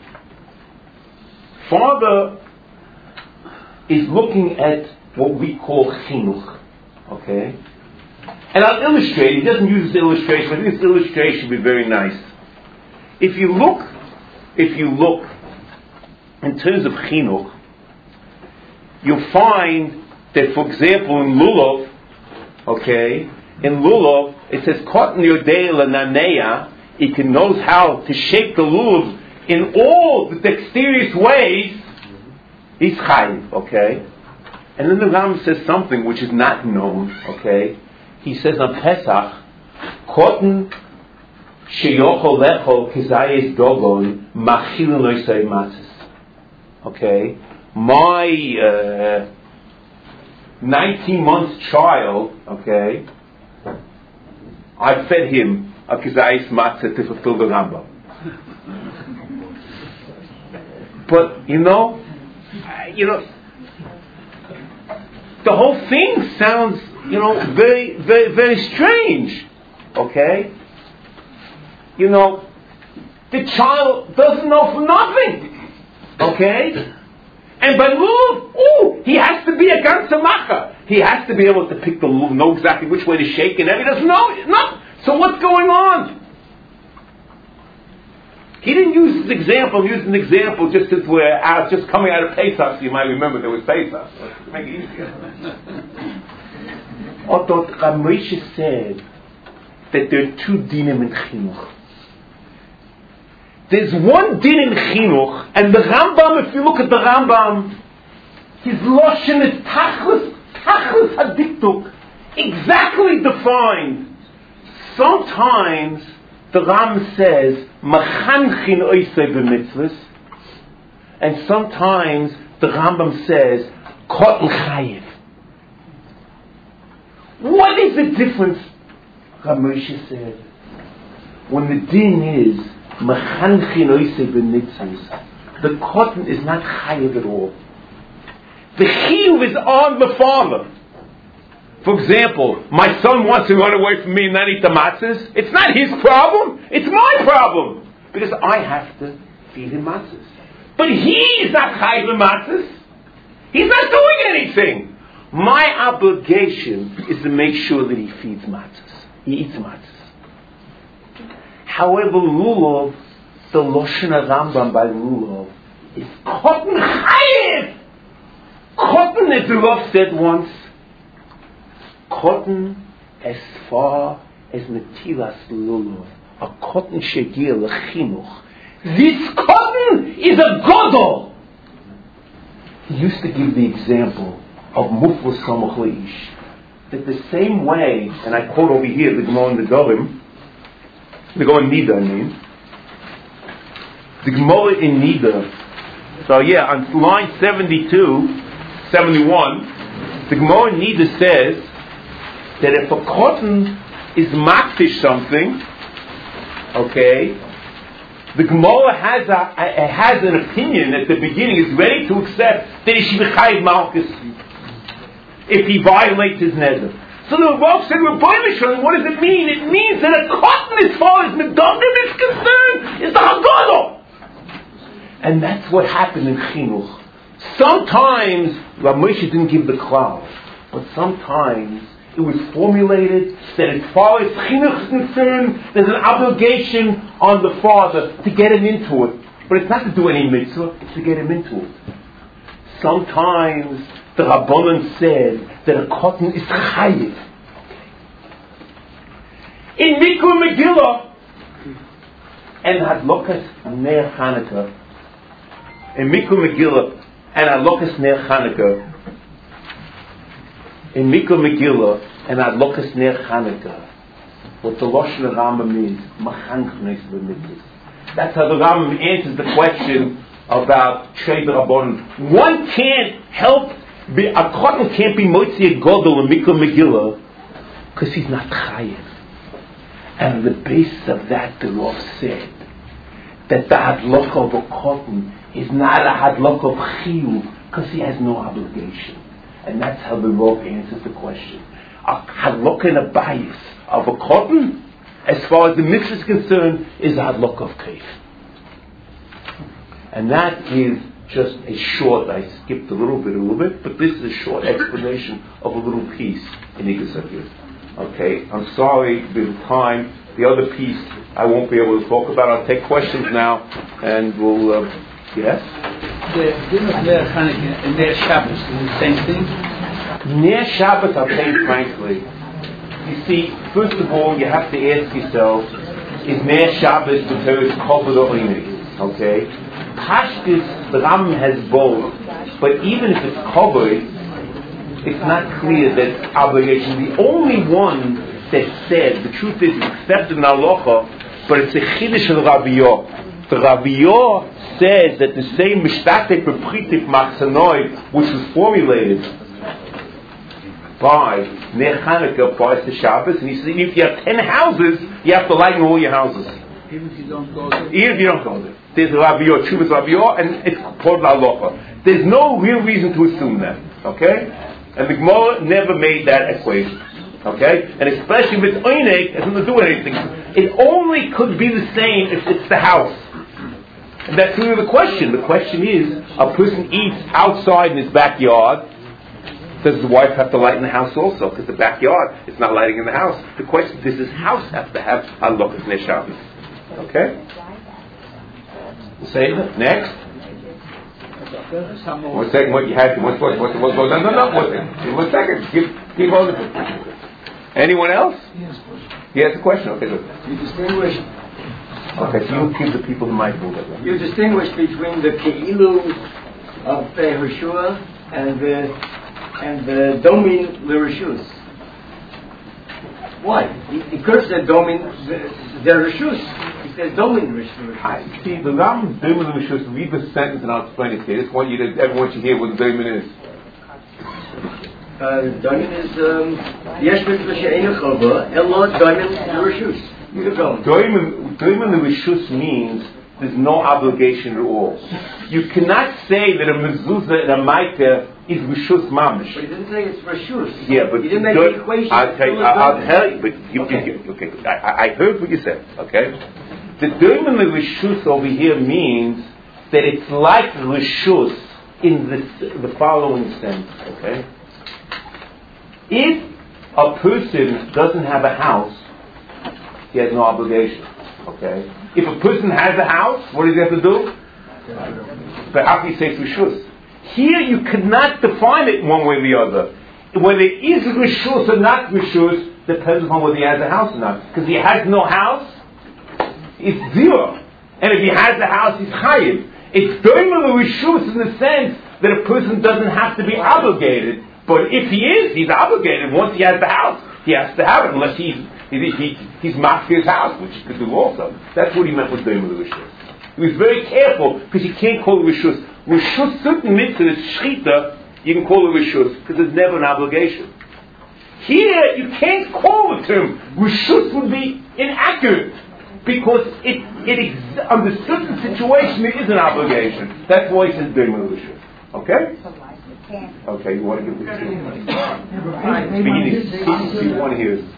Father is looking at what we call chinuch. Okay? And I'll illustrate. He doesn't use this illustration, but this illustration will be very nice. If you look, if you look in terms of chinuch, you'll find that, for example, in Lulav, okay, in Lulav, it says, Kotan Yodei L'Naneya, he can knows how to shape the Lulav in all the dexterous ways, he's chayiv, okay? And then the Ram says something which is not known, okay? He says on Pesach, Kotan Sheyochol Lechol Kizayes Dogon Machil Noisei Matzis. Okay? My uh, nineteen months child, okay, I fed him a Kizayes Matzah to fulfill the Rambam. But, you know, you know, the whole thing sounds, you know, very, very, very strange. Okay? You know, the child doesn't know for nothing. Okay? And by lulav, ooh, he has to be a ganzer macher. He has to be able to pick the lulav, know exactly which way to shake, and he doesn't know. No. So what's going on? He didn't use this example. He used an example just as we're out, just coming out of Pesach. So you might remember there was Pesach. Let's make it easier. Although Moshe said that there are two dinim in chinuch. There's one din in chinuch, and the Rambam, if you look at the Rambam, his loshen is tachlis, tachlis hadiktuk, exactly defined. Sometimes the Ram says machanchin oisei b'mitzvahs, and sometimes the Rambam says kotten chayiv. What is the difference? Rav Moshe said, when the din is machanchin oisei b'mitzvahs, the kotten is not chayiv at all. The chiyuv is on the father. For example, my son wants to run away from me and not eat the matzahs. It's not his problem. It's my problem. Because I have to feed him matzahs. But he is not chayiv the matzahs. He's not doing anything. My obligation is to make sure that he feeds matzahs. He eats matzahs. However, lulav, the Loshen Rambam by lulav, is kotten chayiv. Kotten, as the Rav said once, kotten as far as netilas lulav, a kotten shegir lechinuch. This kotten is a godol. He used to give the example of muflas samach leish, that the same way, and I quote over here the Gemara in the Gorim, the Gemara in Nida, I mean, the Gemara in Nida. So yeah, on line seventy-two, seventy-one, the Gemara in Nida says that if a cotton is makdish something, okay, the Gemara has a, a, has an opinion at the beginning, is ready to accept that he should be chayiv malchus if he violates his neder. So the Rav said, we're boilishon. What does it mean? It means that a cotton, as far as Medogrim is concerned, is the Haggadah. And that's what happened in Chinuch. Sometimes Rav Moshe didn't give the klal, but sometimes it was formulated that as far as chinuch is concerned, there's an obligation on the father to get him into it. But it's not to do any mitzvah, it's to get him into it. Sometimes the Rabbanan said that a cotton is chayiv. In Mikra Megillah and Hadlokas Ner Chanukah, in Mikra Megillah and Hadlokas Ner Chanukah, in Mikra Megillah and Adlokas Ner Chanukah, what the Loshen Rambam is, Machanchnes B'mitzvahs. That's how the Rambam answers the question about Shrei D'Rabbanan. One can't help, be, a cotton can't be Motzi Godol in Mikra Megillah because he's not Chayiv. And on the basis of that, the Rav said that the Hadlok of a cotton is not a Hadlok of Chiyuv because he has no obligation. And that's how the Rav answers the question. A hadlok and a bias of a cotton, as far as the mitzvah is concerned, is a hadlok of kaif. And that is just a short, I skipped a little bit, a little bit, but this is a short explanation of a little piece in Igasakir. Okay, I'm sorry, there's time. The other piece I won't be able to talk about. I'll take questions now, and we'll, uh, yes? The din of Ner Chanukah and Ner Shabbos is the same thing? Ner Shabbos, I'll tell you frankly. You see, first of all, you have to ask yourself, is Ner Shabbos the Torah's covered or inig? Okay? Pashtus, the Rambam has both, but even if it's covered, it's not clear that obligation. The only one that said, the truth is, it's accepted in halacha, but it's a chiddush of Rabbi Yoh. The Rabbi Yoh says that the same mishtatek b'pritik machzanoi, which was formulated by Ner Chanukah applies to Shabbos, and he said if you have ten houses, you have to lighten all your houses. Even if you don't go there? Even if you don't go there. There's Rabbi Yoh, Chuvas Rabbi Yoh, and it's called halacha. There's no real reason to assume that. Okay? And the Gemara never made that equation. Okay? And especially if it's oineg, it doesn't do anything. It only could be the same if it's the house. And that's really the question. The question is, a person eats outside in his backyard. Does the wife have to light in the house also? Because the backyard is not lighting in the house. The question, does his house have to have halakas Ner Shabbos? Okay? Save it. Next. One second. What you had? What? What? What? What? No, no, no. One second. One second. Give. Give all the. Anyone else? He has a question. Okay. Look. You distinguish. Okay. So you give the people the mic. You distinguish between the keilu of uh, Rishua and the and the domin l'rishus. Why? He, he cursed the domin the, the rishus. He says domin rishus. I see the Ram domin l'rishus. Read the sentence and I'll explain it to you. I just want you to everyone should hear what the domin is. Domin is yesh mitzvah she'einu chova elo domin l'rishus. Domin l'rishus means there's no obligation at all. You cannot say that a mezuzah and a maita is rishus mamish. But he didn't say it's rishus. Yeah, but he didn't make do, the equation. I'll tell you. I'll, I'll tell you. But you, okay, you, you, okay. I, I heard what you said. Okay. The domin l'rishus over here means that it's like rishus in the the following sense. Okay. If a person doesn't have a house, he has no obligation. Okay. If a person has a house, what does he have to do? But how can you say it's rishus? Here you cannot define it one way or the other. Whether it is rishus or not rishus depends upon whether he has a house or not. Because he has no house, it's zero. And if he has a house, he's chayiv. It's domin l'rishus in the sense that a person doesn't have to be obligated. But if he is, he's obligated. Once he has the house, he has to have it, unless he's he, he, he's mafia his house, which he could do also. That's what he meant with domin l'rishus. He was very careful because you can't call it rishus. Rishus, certain mitzvahs, shchita, you can call it rishus because there's never an obligation. Here, you can't call the term. Rishus would be inaccurate because it, it ex- under certain situation there is an obligation. That's why he says domin l'rishus. Okay? Okay, you want to give this to me? You want to hear it?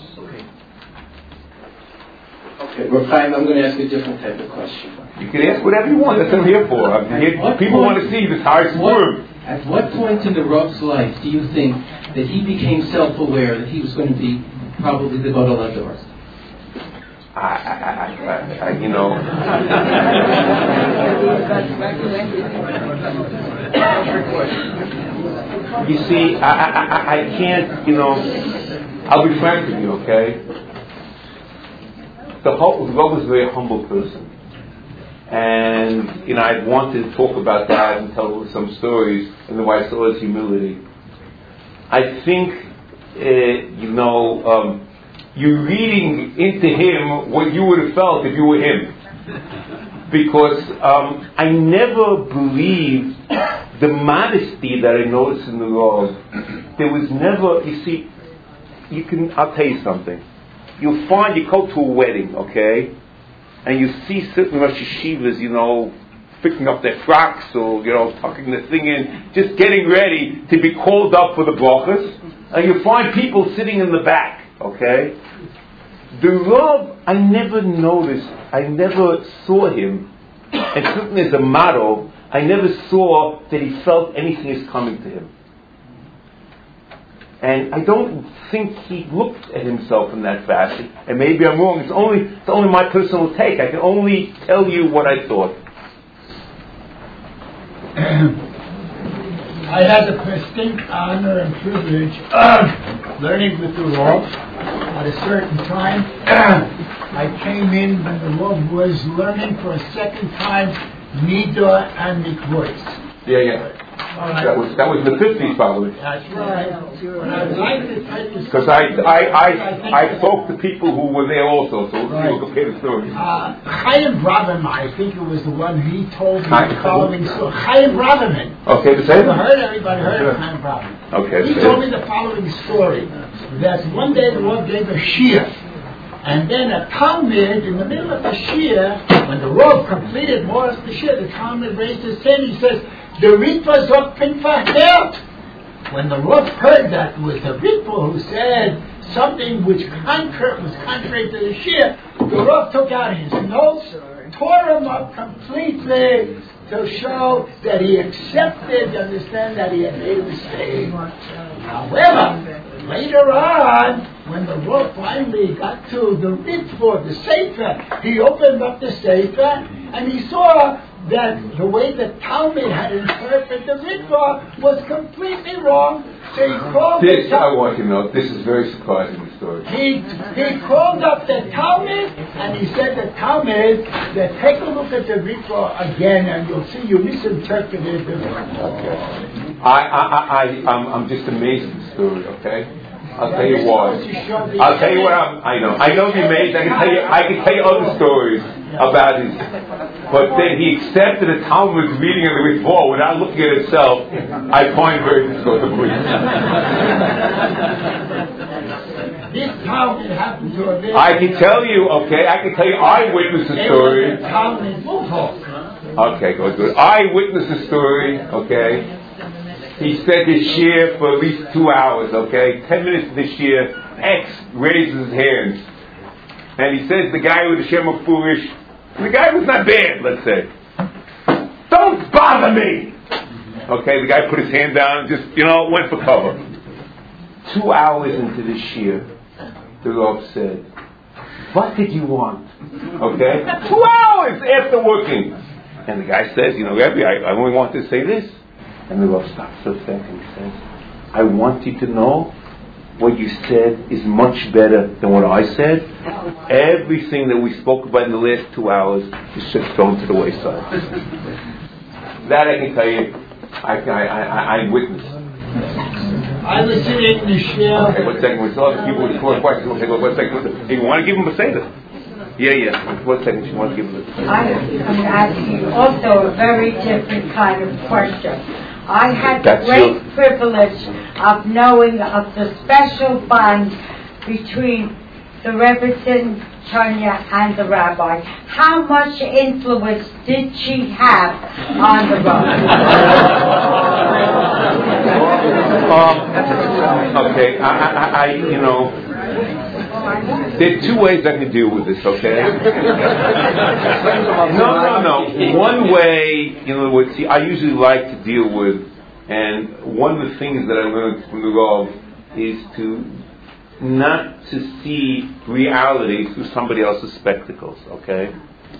Okay, Rav Chaim, I'm going to ask a different type of question. You can ask whatever you want. That's what I'm here for. I'm here, people point, want to see this highest word. At what point in the Rav's life do you think that he became self-aware that he was going to be probably the Gadol Hador? I, I, I, I, I, you know. You see, I, I, I, I can't, you know. I'll be frank with you, okay? The whole the Rav was a very humble person, and you know I wanted to talk about that and tell some stories, and the way I saw his humility. I think, uh, you know, um, you're reading into him what you would have felt if you were him, because um, I never believed the modesty that I noticed in the Rav. There was never, you see, you can. I'll tell you something. You'll find you go to a wedding, okay, and you see certain Rosh Yeshivas, you know, picking up their frocks or, you know, tucking the thing in, just getting ready to be called up for the brachas, and you find people sitting in the back, okay. The Rav, I never noticed, I never saw him, and certainly as a model, I never saw that he felt anything is coming to him. And I don't think he looked at himself in that fashion. And maybe I'm wrong. It's only it's only my personal take. I can only tell you what I thought. I had the distinct honor and privilege of learning with the Rav. At a certain time, I came in when the Rav was learning for a second time Nida and Mikvois. Yeah, yeah. Right. That was that was in the fifties, probably. That's right. Because I I, I I spoke to people who were there also, so right. People could hear the story. Uh, Chaim Braverman, I think it was the one he told me the following story. Chaim Braverman. Okay, the same. Heard everybody heard of Chaim Braverman. Okay. He told me the following story: that one day the Rav gave a shiur, and then a Talmud in the middle of the shiur, when the Rav completed more of the shiur, the Talmud raised his hand. He says, "The Ritva zok pinfa hert." When the Rav heard that it was the Ritva who said something which contra- was contrary to the shiur, the Rav took out his notes, tore them up completely to show that he accepted, you understand, that he had made a mistake. However, later on, when the Rav finally got to the Ritva, the Sefer, he opened up the Sefer and he saw that the way the Talmud had interpreted the Ritva was completely wrong. So he called This the I want to know. This is very surprising, the story. He, he called up the Talmud and he said to Talmud that take a look at the Ritva again and you'll see you misinterpreted the Ritva. Okay. I, I, I, I, I'm, I'm just amazed at the story, okay? I'll tell you why. I'll tell you what I'm, I know. I know you're amazed. I can tell you, I can tell you other stories about his. But then he accepted a Talmud's reading of the Ritva without looking at itself. I find very difficult to believe. This Talmud happened to have been. I can tell you, okay, I can tell you I witnessed the story. Talmud Muvok. Okay, good, good. I witnessed the story, okay. He said this year for at least two hours, okay? Ten minutes this year, X raises his hands. And he says the guy with the Shem of foolish, the guy was not bad, let's say. Don't bother me! Okay, the guy put his hand down and just, you know, went for cover. Two hours into this year, the Rav said, what did you want? Okay? Two hours after working. And the guy says, you know, Rebbe, I, I only want to say this. And the Rav stops for a second and says, I want you to know what you said is much better than what I said. Everything that we spoke about in the last two hours is just thrown to the wayside. That I can tell you, I, I, I, I witnessed. I was sitting in the shul. Okay, one second. We still have people with four questions. Okay, one second. Hey, you want to give him a Seder? Yeah, yeah. One second. She wants to give him a I am asking also a very different kind of question. I had the That's great your... privilege of knowing of the special bond between the Rebbetzin, Tanya, and the rabbi. How much influence did she have on the rabbi? um, okay, I, I, I, you know, there are two ways I can deal with this, okay? No, no, no. One way, in other words, see, I usually like to deal with, and one of the things that I learned from the Rav is to not to see reality through somebody else's spectacles, okay?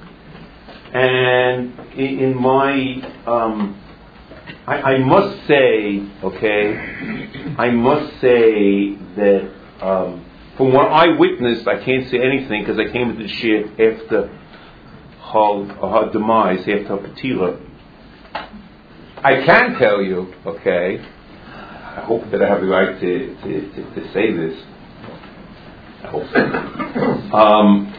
And in, in my, um, I, I must say, okay, I must say that um, from what I witnessed, I can't say anything because I came into the shir after her, her demise, after her patila. I can tell you, okay, I hope that I have the right to, to, to, to say this. I hope so. Um,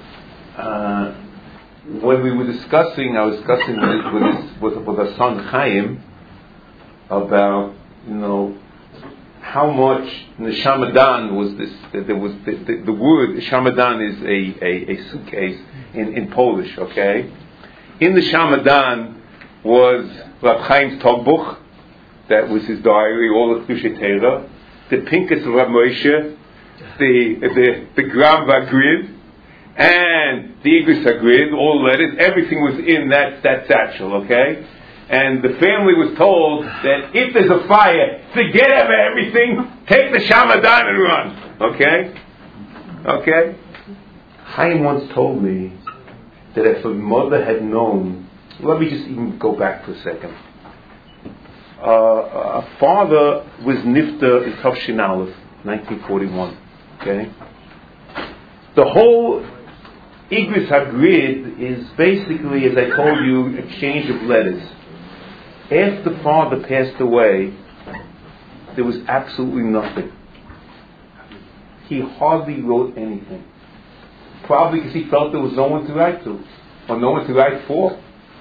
uh, when we were discussing, I was discussing with with, his, with, with her son Chaim about, you know, how much Neshamadan was this. There was the, the, the word Shamadan is a, a, a suitcase in, in Polish. Okay, in the Shamadan was Rab Chaim's Togbuch, that was his diary, all the Kedushay Torah, the Pinkus of Rab Moshe, the the the Gram Vagrid, and the Igris Hagrid, all the letters. Everything was in that that satchel. Okay. And the family was told that if there's a fire, forget about everything, take the Shamadan and run. Okay? Okay? Chaim once told me that if a mother had known, let me just even go back for a second. Uh, a father was Nifta in Tafshin Aleph, nineteen forty-one. Okay? The whole Igris Hagrid is basically, as I told you, exchange of letters. After father passed away, there was absolutely nothing. He hardly wrote anything. Probably because he felt there was no one to write to, or no one to write for.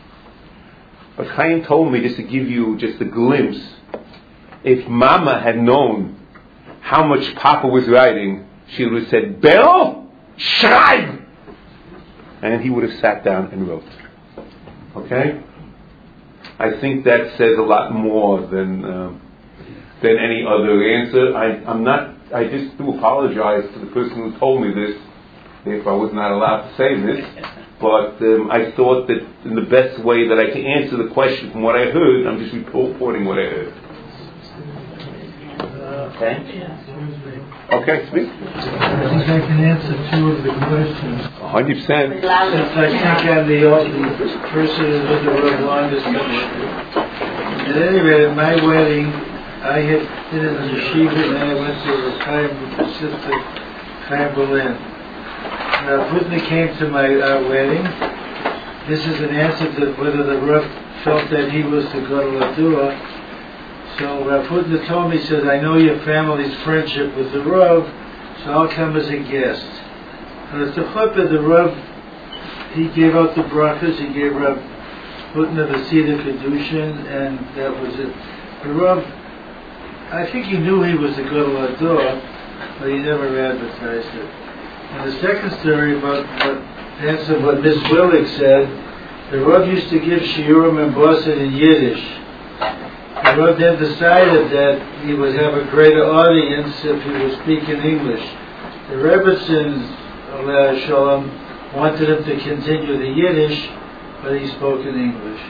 But Chaim told me, just to give you just a glimpse, if Mama had known how much Papa was writing, she would have said, Bell, schreib! And he would have sat down and wrote. Okay? I think that says a lot more than uh, than any other answer. I, I'm not. I just do apologize to the person who told me this, if I was not allowed to say this. But um, I thought that in the best way that I can answer the question from what I heard, I'm just reporting what I heard. Okay. Okay, speak. I think I can answer two of the questions. one hundred percent. Since I think I'm the only person who's been to Rav longest. At any rate, at my wedding, I had been in the yeshiva and then I went to a Chaim with the sister, Chaim Berlin. Rav Hutner came to my uh, wedding. This is an answer to whether the Rav felt that he was the Gadol Hador. So Rav Hutner told me, he says, I know your family's friendship with the Rav, so I'll come as a guest. And it's the chuppah, the Rav, he gave out the brachas, he gave Rav Hutner the Seder Kedushin, and that was it. The Rav, I think he knew he was the Gadol Hador, but he never advertised it. And the second story about what answer what Miss Willig said, the Rav used to give shiurim and Boston in Yiddish. The Rav then decided that he would have a greater audience if he was speaking English. The Rebbetzins, Aleh Shalom, wanted him to continue the Yiddish, but he spoke in English.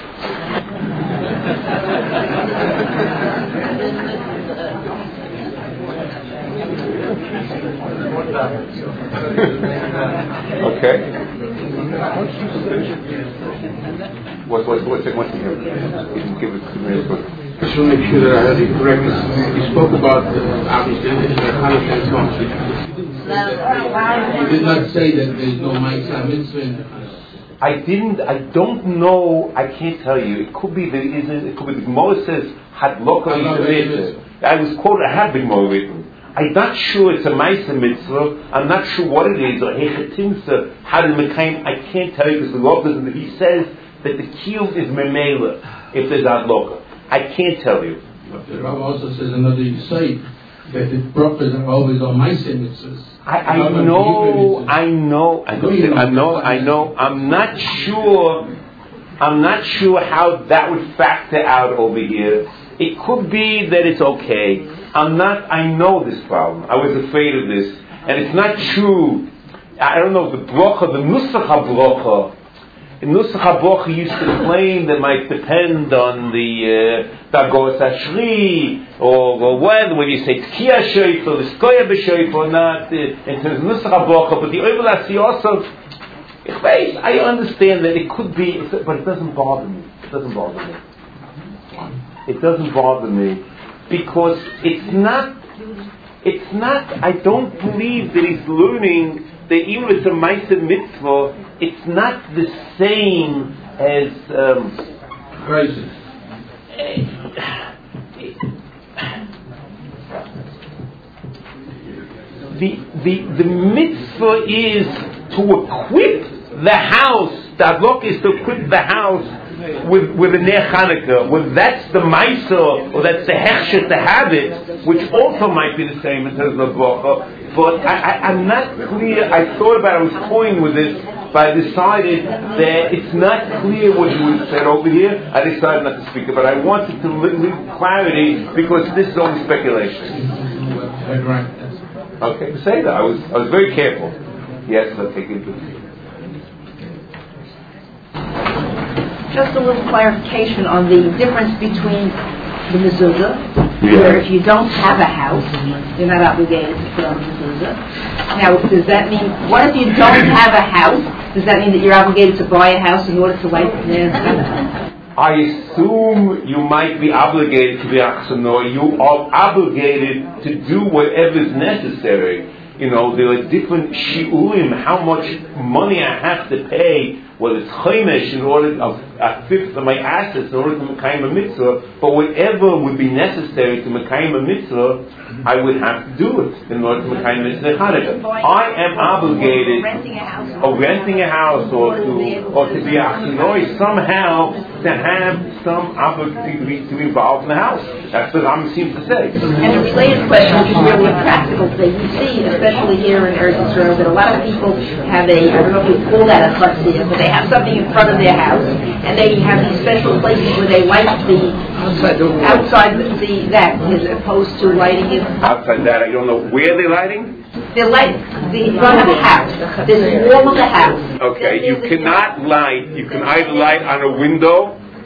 Okay. What, what, what's it, what's it here? Give it to me real quick. I just want to make sure that I heard it correctly. You spoke about the obviously Hanukkah songs. You did not say that there's no Ma'aseh Mitzvah in the Hanukkah. I didn't, I don't know, I can't tell you. It could be there isn't, it could be the Gemara says, Hadloka Mitzvah. I was quoted, I have the Gemara written. I'm not sure it's a Ma'aseh Mitzvah. I'm not sure what it is, or Hechetimsa, how to Mekayim. I can't tell you because the law doesn't, he says that the kiyum is Memela if there's Hadloka. I can't tell you. But the Rav also says another site that the brachas are always on Ma'aseh Mitzvahs. I, I know, I know, I know, I know, I know. I'm not sure. I'm not sure how that would factor out over here. It could be that it's okay. I'm not. I know this problem. I was afraid of this, and it's not true. I don't know the bracha, the nusach habrocha. Nusach habrocha used to claim that might depend on the dagos ashri or when when you say tkiya sheif or the skoya b'sheif or not in terms of nusach habrocha. But the oivel also, I understand that it could be, but it doesn't bother me. It doesn't bother me. It doesn't bother me. Because it's not, it's not, I don't believe that he's learning that even if it's a Ma'aseh Mitzvah, it's not the same as, um, Crazy. the, the, the mitzvah is to equip the house, the Hadlok is to equip the house with with a Ner Chanukah, well, that's the Maisa, or that's the Hechsher to have it, which also might be the same in terms of Bracha, but I, I, I'm not clear. I thought about it, I was toying with this, but I decided that it's not clear what you would said over here. I decided not to speak about it. I wanted to leave clarity, because this is only speculation. Okay, say that. I was I was very careful. Yes, I'll take it. Just a little clarification on the difference between the mezuzah, yeah. where if you don't have a house, you're not obligated to put on the mezuzah. Now, does that mean, what if you don't have a house? Does that mean that you're obligated to buy a house in order to light the I assume you might be obligated to be achsanor. You are obligated to do whatever is necessary. You know, there are different shiurim, how much money I have to pay, whether it's chaymesh in order of a fifth of my assets in order to mekayim a mitzvah, but whatever would be necessary to mekayim a mitzvah, I would have to do it in order to mekayim a mitzvah Chanukah. I am obligated, renting a house, or renting a house, or to or to be achinoi somehow to have some opportunity to be involved in the house. That's what Rambam seems to say. And a related question, which is really a practical thing, you see, especially here in Eretz Yisrael, that a lot of people have a, I don't know if you call that a chatzir, but they have something in front of their house, and they have these special places where they light the outside the, the that, as opposed to lighting it outside that. I don't know where they're lighting. They light the front of the house. There's wall of the house. Okay, you cannot light. You can either light on a window,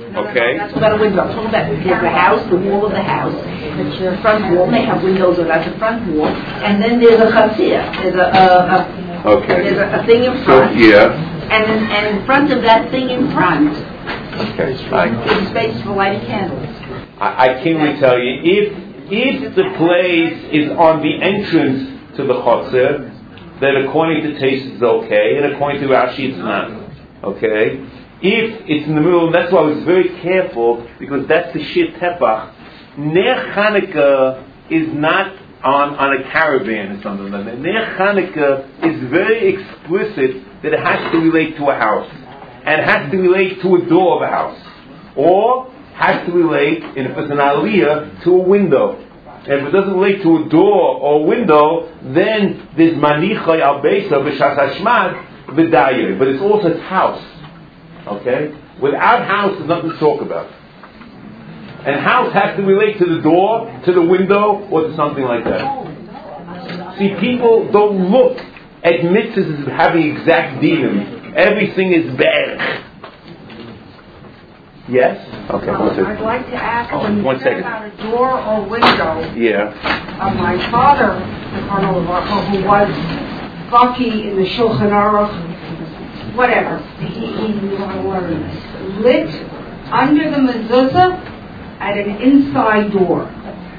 Okay? That's about a window. I'm talking about there's a house, the wall of the house, the front wall. They have windows at the front wall, and then there's a chatzir. There's a, a, a Okay. There's a, a thing in So, front. yeah. And in, and in front of that thing in front, Okay. I, there's space for lighting candles. I, I can't really tell you. If if the place is on the entrance to the chotzer, then according to Taste it's okay, and according to Rashi it's not. Okay? If it's in the middle, that's why I was very careful, because that's the shir tefach. Ner Chanukah is not on, on a caravan or something like that. Ner Chanukah is very explicit that it has to relate to a house. And it has to relate to a door of a house. Or has to relate, and if it's an aliyah, to a window. And if it doesn't relate to a door or a window, then there's manichai al beisa b'shas hashmad v'dayer. But it's also its house. Okay? Without house, there's nothing to talk about. And house has to relate to the door, to the window, or to something like that. See, people don't look at mitzvahs as having exact dinim. Everything is berch. Yes? Okay, one second. I'd like to ask Oh, when you one said second. about a door or window. Yeah. Uh, my father, who was Baki in the Shulchan Aruch, whatever, he, he knew how to learn this, lit under the mezuzah at an inside door.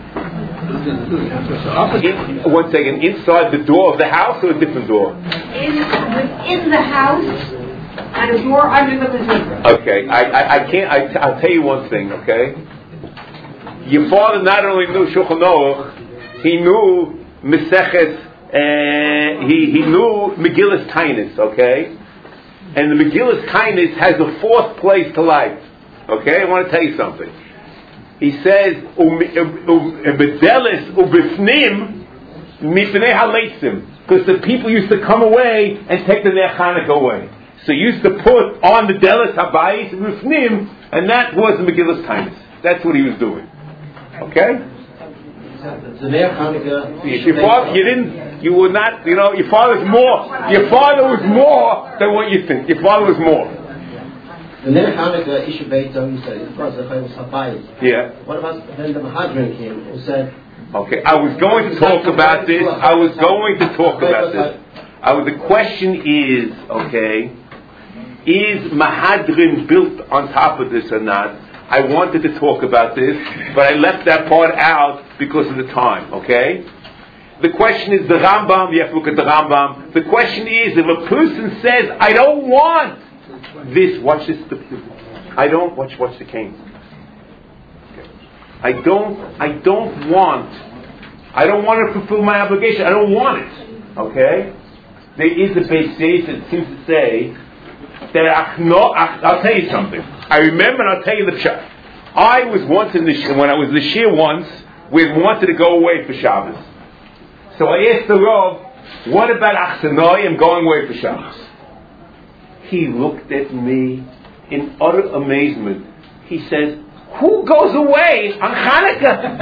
In, one second. Inside the door of the house or a different door? In, within the house, and a door under the mezuzah. Okay, I, I, I can't. I, I'll tell you one thing. Okay, your father not only knew Shulchan Aruch, he knew Meseches. Uh, he he knew Megillas Tainis. Okay, and the Megillas Tainis has a fourth place to light. Okay, I want to tell you something. He says Bedelis ubifnim mipnei haleitzim, because the people used to come away and take the Ner Chanukah away. So he used to put on the Delis Habayis Rufnim, and that was the Megillas Tainis. That's what he was doing. Okay? The Ner Chanukah. Your father, you didn't, you were not, you know, your father's more, your father was more than what you think. Your father was more. The Ner Chanukah issue based on, you said, it was the famous Habayis. Yeah. What about when the Mahadran came, who said, okay, I was going to talk about this, I was going to talk about this. I was, the question is, okay, is Mahadrin built on top of this or not? I wanted to talk about this, but I left that part out because of the time, okay? The question is the Rambam, you have to look at the Rambam. The question is, if a person says, I don't want this, watch this, I don't, watch, watch the cane. Okay. I don't, I don't want, I don't want to fulfill my obligation, I don't want it, okay? There is a Beis Yosef that seems to say, that no, I'll tell you something. I remember, and I'll tell you the pshat. I was once in the when I was in the shir once, we wanted to go away for Shabbos. So I asked the Rav, "What about Achsanoi? I'm going away for Shabbos." He looked at me in utter amazement. He says, "Who goes away on Hanukkah?"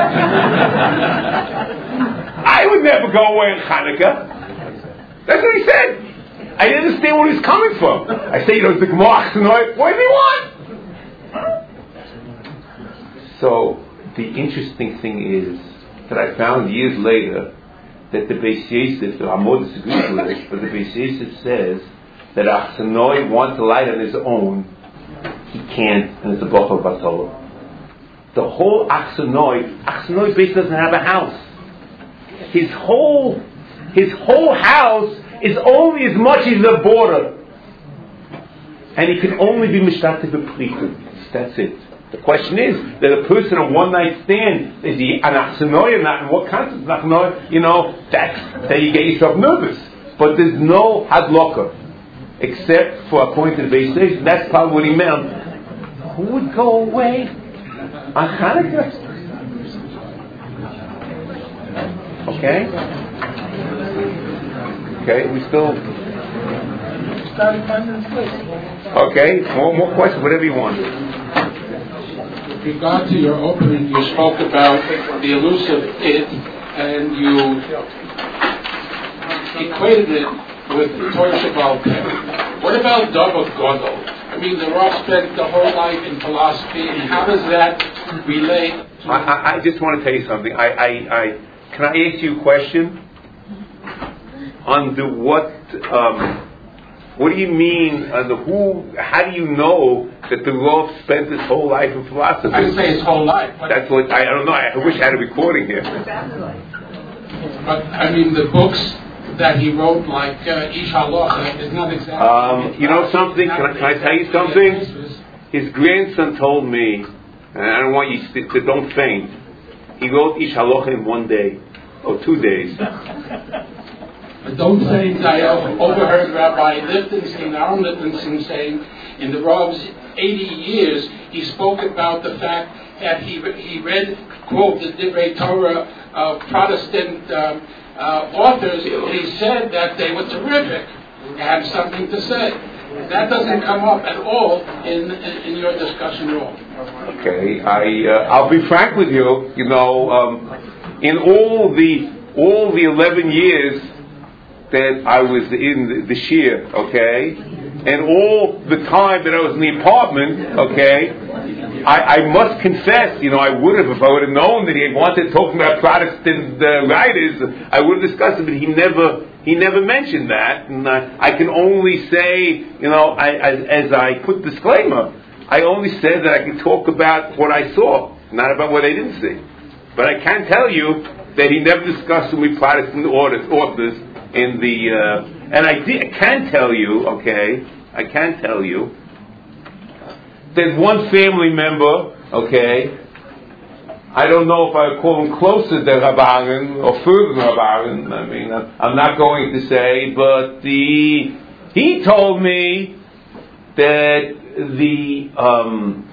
I would never go away on Hanukkah. That's what he said. I didn't understand where he was coming from. I say, you know, the Gemara Achsanoi, what does he want? So, the interesting thing is that I found years later that the Beis Yosef, the Ramah disagrees with it, but the Beis Yosef says that Achsanoi wants to light on his own, he can't, and it's a Bochel Batola. The whole Achsanoi, Achsanoi base doesn't have a house. His whole, his whole house is only as much as the border. And he can only be Mishtatev B'Plichut. That's it. The question is that a person on one night stand, is he an Achsanoi or not? And what constitutes an Achsanoi? You know, that's that you get yourself nervous. But there's no Hadloka. Except for according to the Beis Yosef, that's probably what he meant. Who would go away on Hanukkah? Okay? Okay, we still... Okay, more, more questions, whatever you want. With regard to your opening, you spoke about the elusive it, and you equated it with Torah Shabbat. What about Davar Gadol? I mean, the Rav spent the whole life in philosophy, and how does that relate? I, I, I just want to tell you something. I, I, I can I ask you a question? Under what? Um, what do you mean? Under who? How do you know that the Rav spent his whole life in philosophy? I didn't say his whole life. That's what I, I don't know. I wish I had a recording here. But I mean, the books that he wrote, like uh, Ish Halacha, is not exactly. Um, you know something? Can I, can I tell you something? His grandson told me, and I don't want you to, to don't faint. He wrote Ish Halacha in one day or two days. But don't say I overheard Rabbi Lichtenstein, Aaron Lichtenstein, saying in the Rav's eighty years, he spoke about the fact that he he read, quote, the Divrei Torah of Protestant um, uh, authors, and he said that they were terrific, they had something to say. That doesn't come up at all in in, in your discussion at all. Okay, I uh, I'll be frank with you. You know, um, in all the all the eleven years that I was in the, the shir, okay, and all the time that I was in the apartment, okay, I, I must confess, you know, I would have, if I would have known that he wanted to talk about Protestant uh, writers, I would have discussed it, but he never, he never mentioned that, and I, I can only say, you know, I, as, as I put disclaimer, I only said that I can talk about what I saw, not about what I didn't see. But I can tell you that he never discussed with Protestant authors, authors in the, uh, and I, did, I can tell you, okay, I can tell you, that one family member, okay, I don't know if I would call him closer to Rabbanan or further than Rabbanan, I mean, I'm not going to say, but the, he told me that the, um,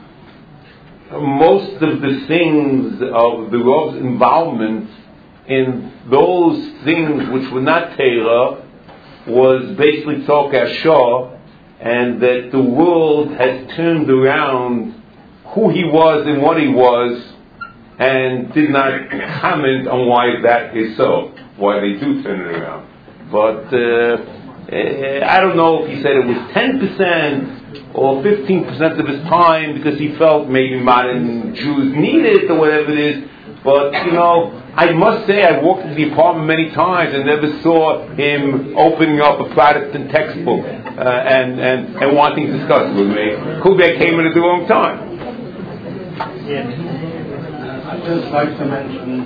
most of the things of the Rav's involvement in those things which were not Torah was basically Tzok Ashah, and that the world has turned around who he was and what he was, and did not comment on why that is so, why they do turn it around. But uh, I don't know if he said it was ten percent or fifteen percent of his time because he felt maybe modern Jews need it or whatever it is. But, you know, I must say I walked into the apartment many times and never saw him opening up a Protestant textbook uh, and, and, and wanting to discuss it with me. Kubeck came in at the wrong time. Yeah. I'd just like to mention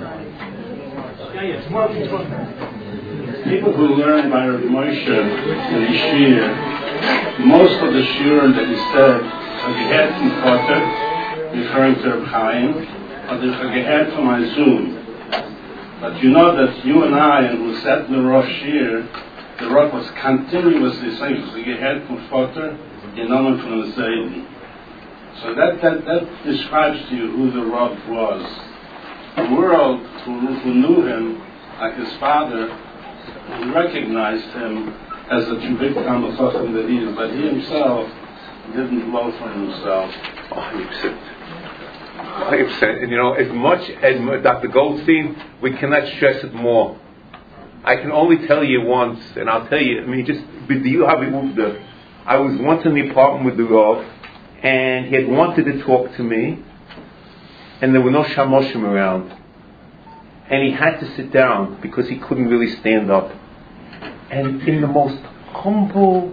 people who learn by Rav Moshe in the Shir, most of the Shir that he said, Gehet from Kotel, referring to Reb Chaim, or the Gehet from Izum. But you know that you and I, and who sat in the Rosh Shir, the Rosh was continuously saying, Gehet from Kotel, Yenomen from the Zaydi. So that, that, that describes to you who the Rav was. The world who, who knew him, like his father, recognized him as a Tuvik Talmid Chacham that he is, but he himself didn't blow for himself. Oh, one hundred percent. one hundred percent. And you know, as much as Doctor Goldstein, we cannot stress it more. I can only tell you once, and I'll tell you, I mean, just, do you have moved there? I was once in the apartment with the Rav, and he had wanted to talk to me, and there were no shamoshim around. And he had to sit down because he couldn't really stand up. And in the most humble,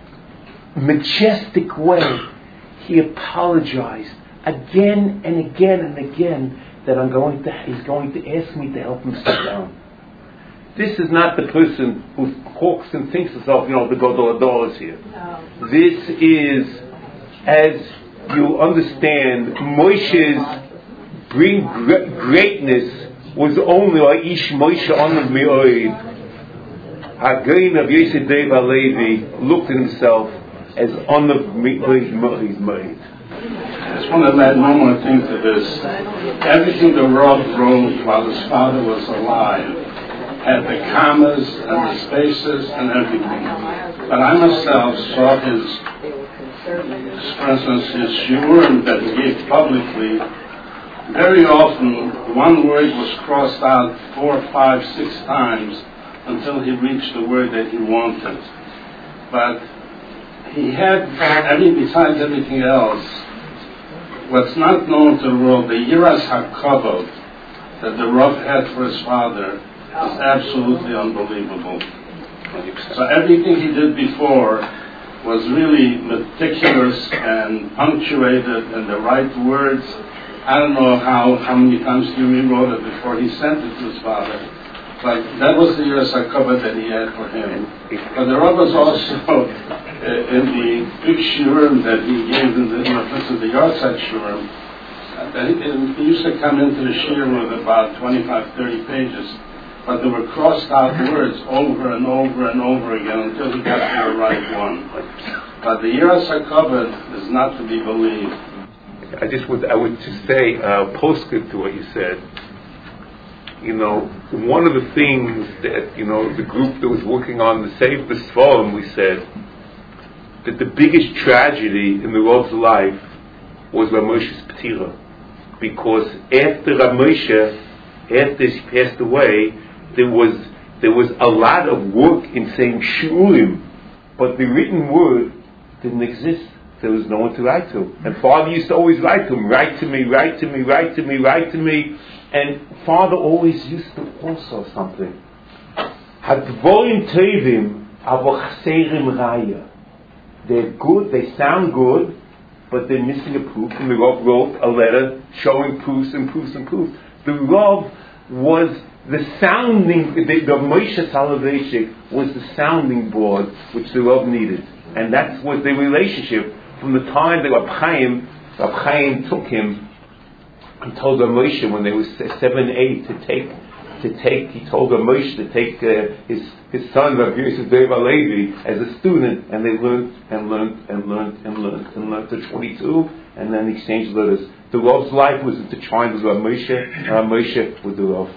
majestic way, he apologized again and again and again that I'm going to, he's going to ask me to help him sit down. This is not the person who talks and thinks himself, you know, the Gadol Hador is here. No. This is, as you understand, Moshe's bring greatness was only like Ish Moshe Anav Me'oid. Hagrein of Yosef Dov HaLevi looked at himself as Anav Me'oid Me'oid. I just want to add one more thing to this. Everything the Rav wrote while his father was alive had the commas and the spaces and everything. But I myself saw his, for instance, his shiurim that he gave publicly. Very often, one word was crossed out four, five, six times until he reached the word that he wanted. But he had, I mean, besides everything else, what's not known to the world, the Yiras HaKavod that the Rav had for his father is absolutely unbelievable. So everything he did before was really meticulous and punctuated and the right words. I don't know how, how many times he rewrote it before he sent it to his father. But that was the Yiras HaKavod that he had for him. But the Rav was also uh, in the big shiurim that he gave in the, you know, this is the Yartzeit shiurim. Uh, he, he used to come into the shiurim with about twenty-five, thirty pages. But there were crossed out words over and over and over again until he got to the right one. But the Yiras HaKavod is not to be believed. I just would, I would just say, uh, postscript to what you said. You know, one of the things that, you know, the group that was working on the Save the Sforim, we said that the biggest tragedy in the Rav's life was Rav Moshe's Ptira. Because after Rav Moshe, after he passed away, there was there was a lot of work in saying Shurim, but the written word didn't exist. There was no one to write to. And Father used to always write to him, write to me, write to me, write to me, write to me. And Father always used to also something. Hadvorim Tevim avo chserim raya. They're good, they sound good, but they're missing a proof. And the Rav wrote a letter showing proofs and proofs and proofs. The Rav was the sounding, the, the Moshe Soloveitchik was the sounding board which the Rav needed. And that was the relationship from the time that Rav Chaim, Rav Chaim took him and told Rav Moshe when they were seven, eight to take, to take, he told Rav Moshe to take uh, his, his son, Rav Yosef Dov Halevi, as a student, and they learned and learned and learned and learned and learned to twenty-two, and then exchanged letters. The Rav's life was intertwined with Rav Moshe, and Rav Moshe with the Rav.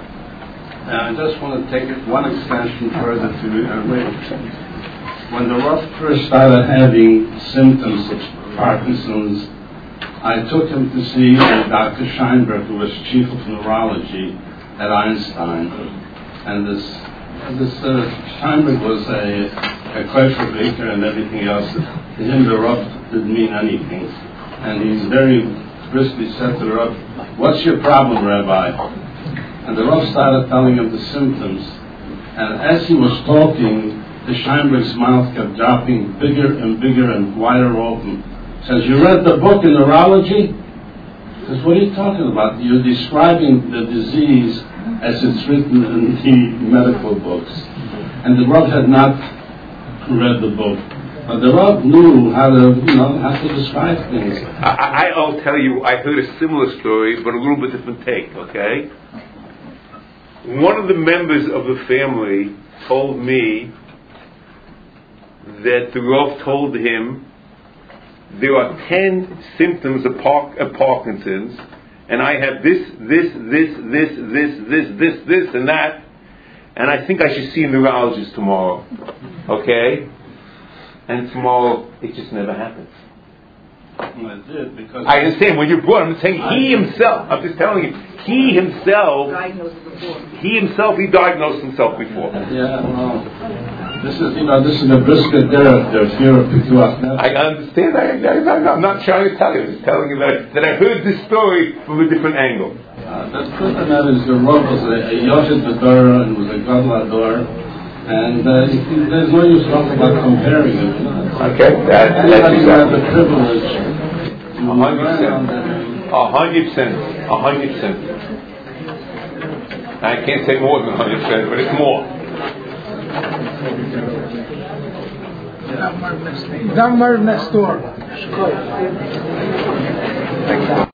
Now, I just want to take it one extension further to uh, when the Rav first started having symptoms of Parkinson's, I took him to see uh, Doctor Scheinberg, who was chief of neurology at Einstein. And this this uh, Scheinberg was a, a kosher baker and everything else. To him, the Rav didn't mean anything. And he very briskly said to the Rav, "What's your problem, Rabbi?" And the Rav started telling him the symptoms. And as he was talking, the Scheinberg's mouth kept dropping bigger and bigger and wider open. Says, "You read the book in neurology?" Says, "What are you talking about? You're describing the disease as it's written in the medical books." And the Rav had not read the book. But the Rav knew how to, you know, how to describe things. I, I'll tell you, I heard a similar story, but a little bit different take, okay? One of the members of the family told me that the Rav told him there are ten symptoms of, Park, of Parkinson's, and I have this, this, this, this, this, this, this, this, and that, and I think I should see a neurologist tomorrow, okay? And tomorrow, it just never happens. Well, it did, because I understand when you're born. I'm saying he himself. I'm just telling you, he himself. He himself. He diagnosed himself before. Yeah, well, this is you know this is a brisket there. There's fear of pituach. I understand. I, I, I'm not trying to tell you. I'm just telling you that, that I heard this story from a different angle. Uh, the truth of that is, the Rav was a, a Yochid Bedorah and was a Gadol Ador. And uh, there's no use talking about comparing it. You know? Okay, that, that's exactly. Have the privilege. A hundred percent. A hundred percent. A hundred percent. I can't say more than a hundred percent, but it's more. Damar next door.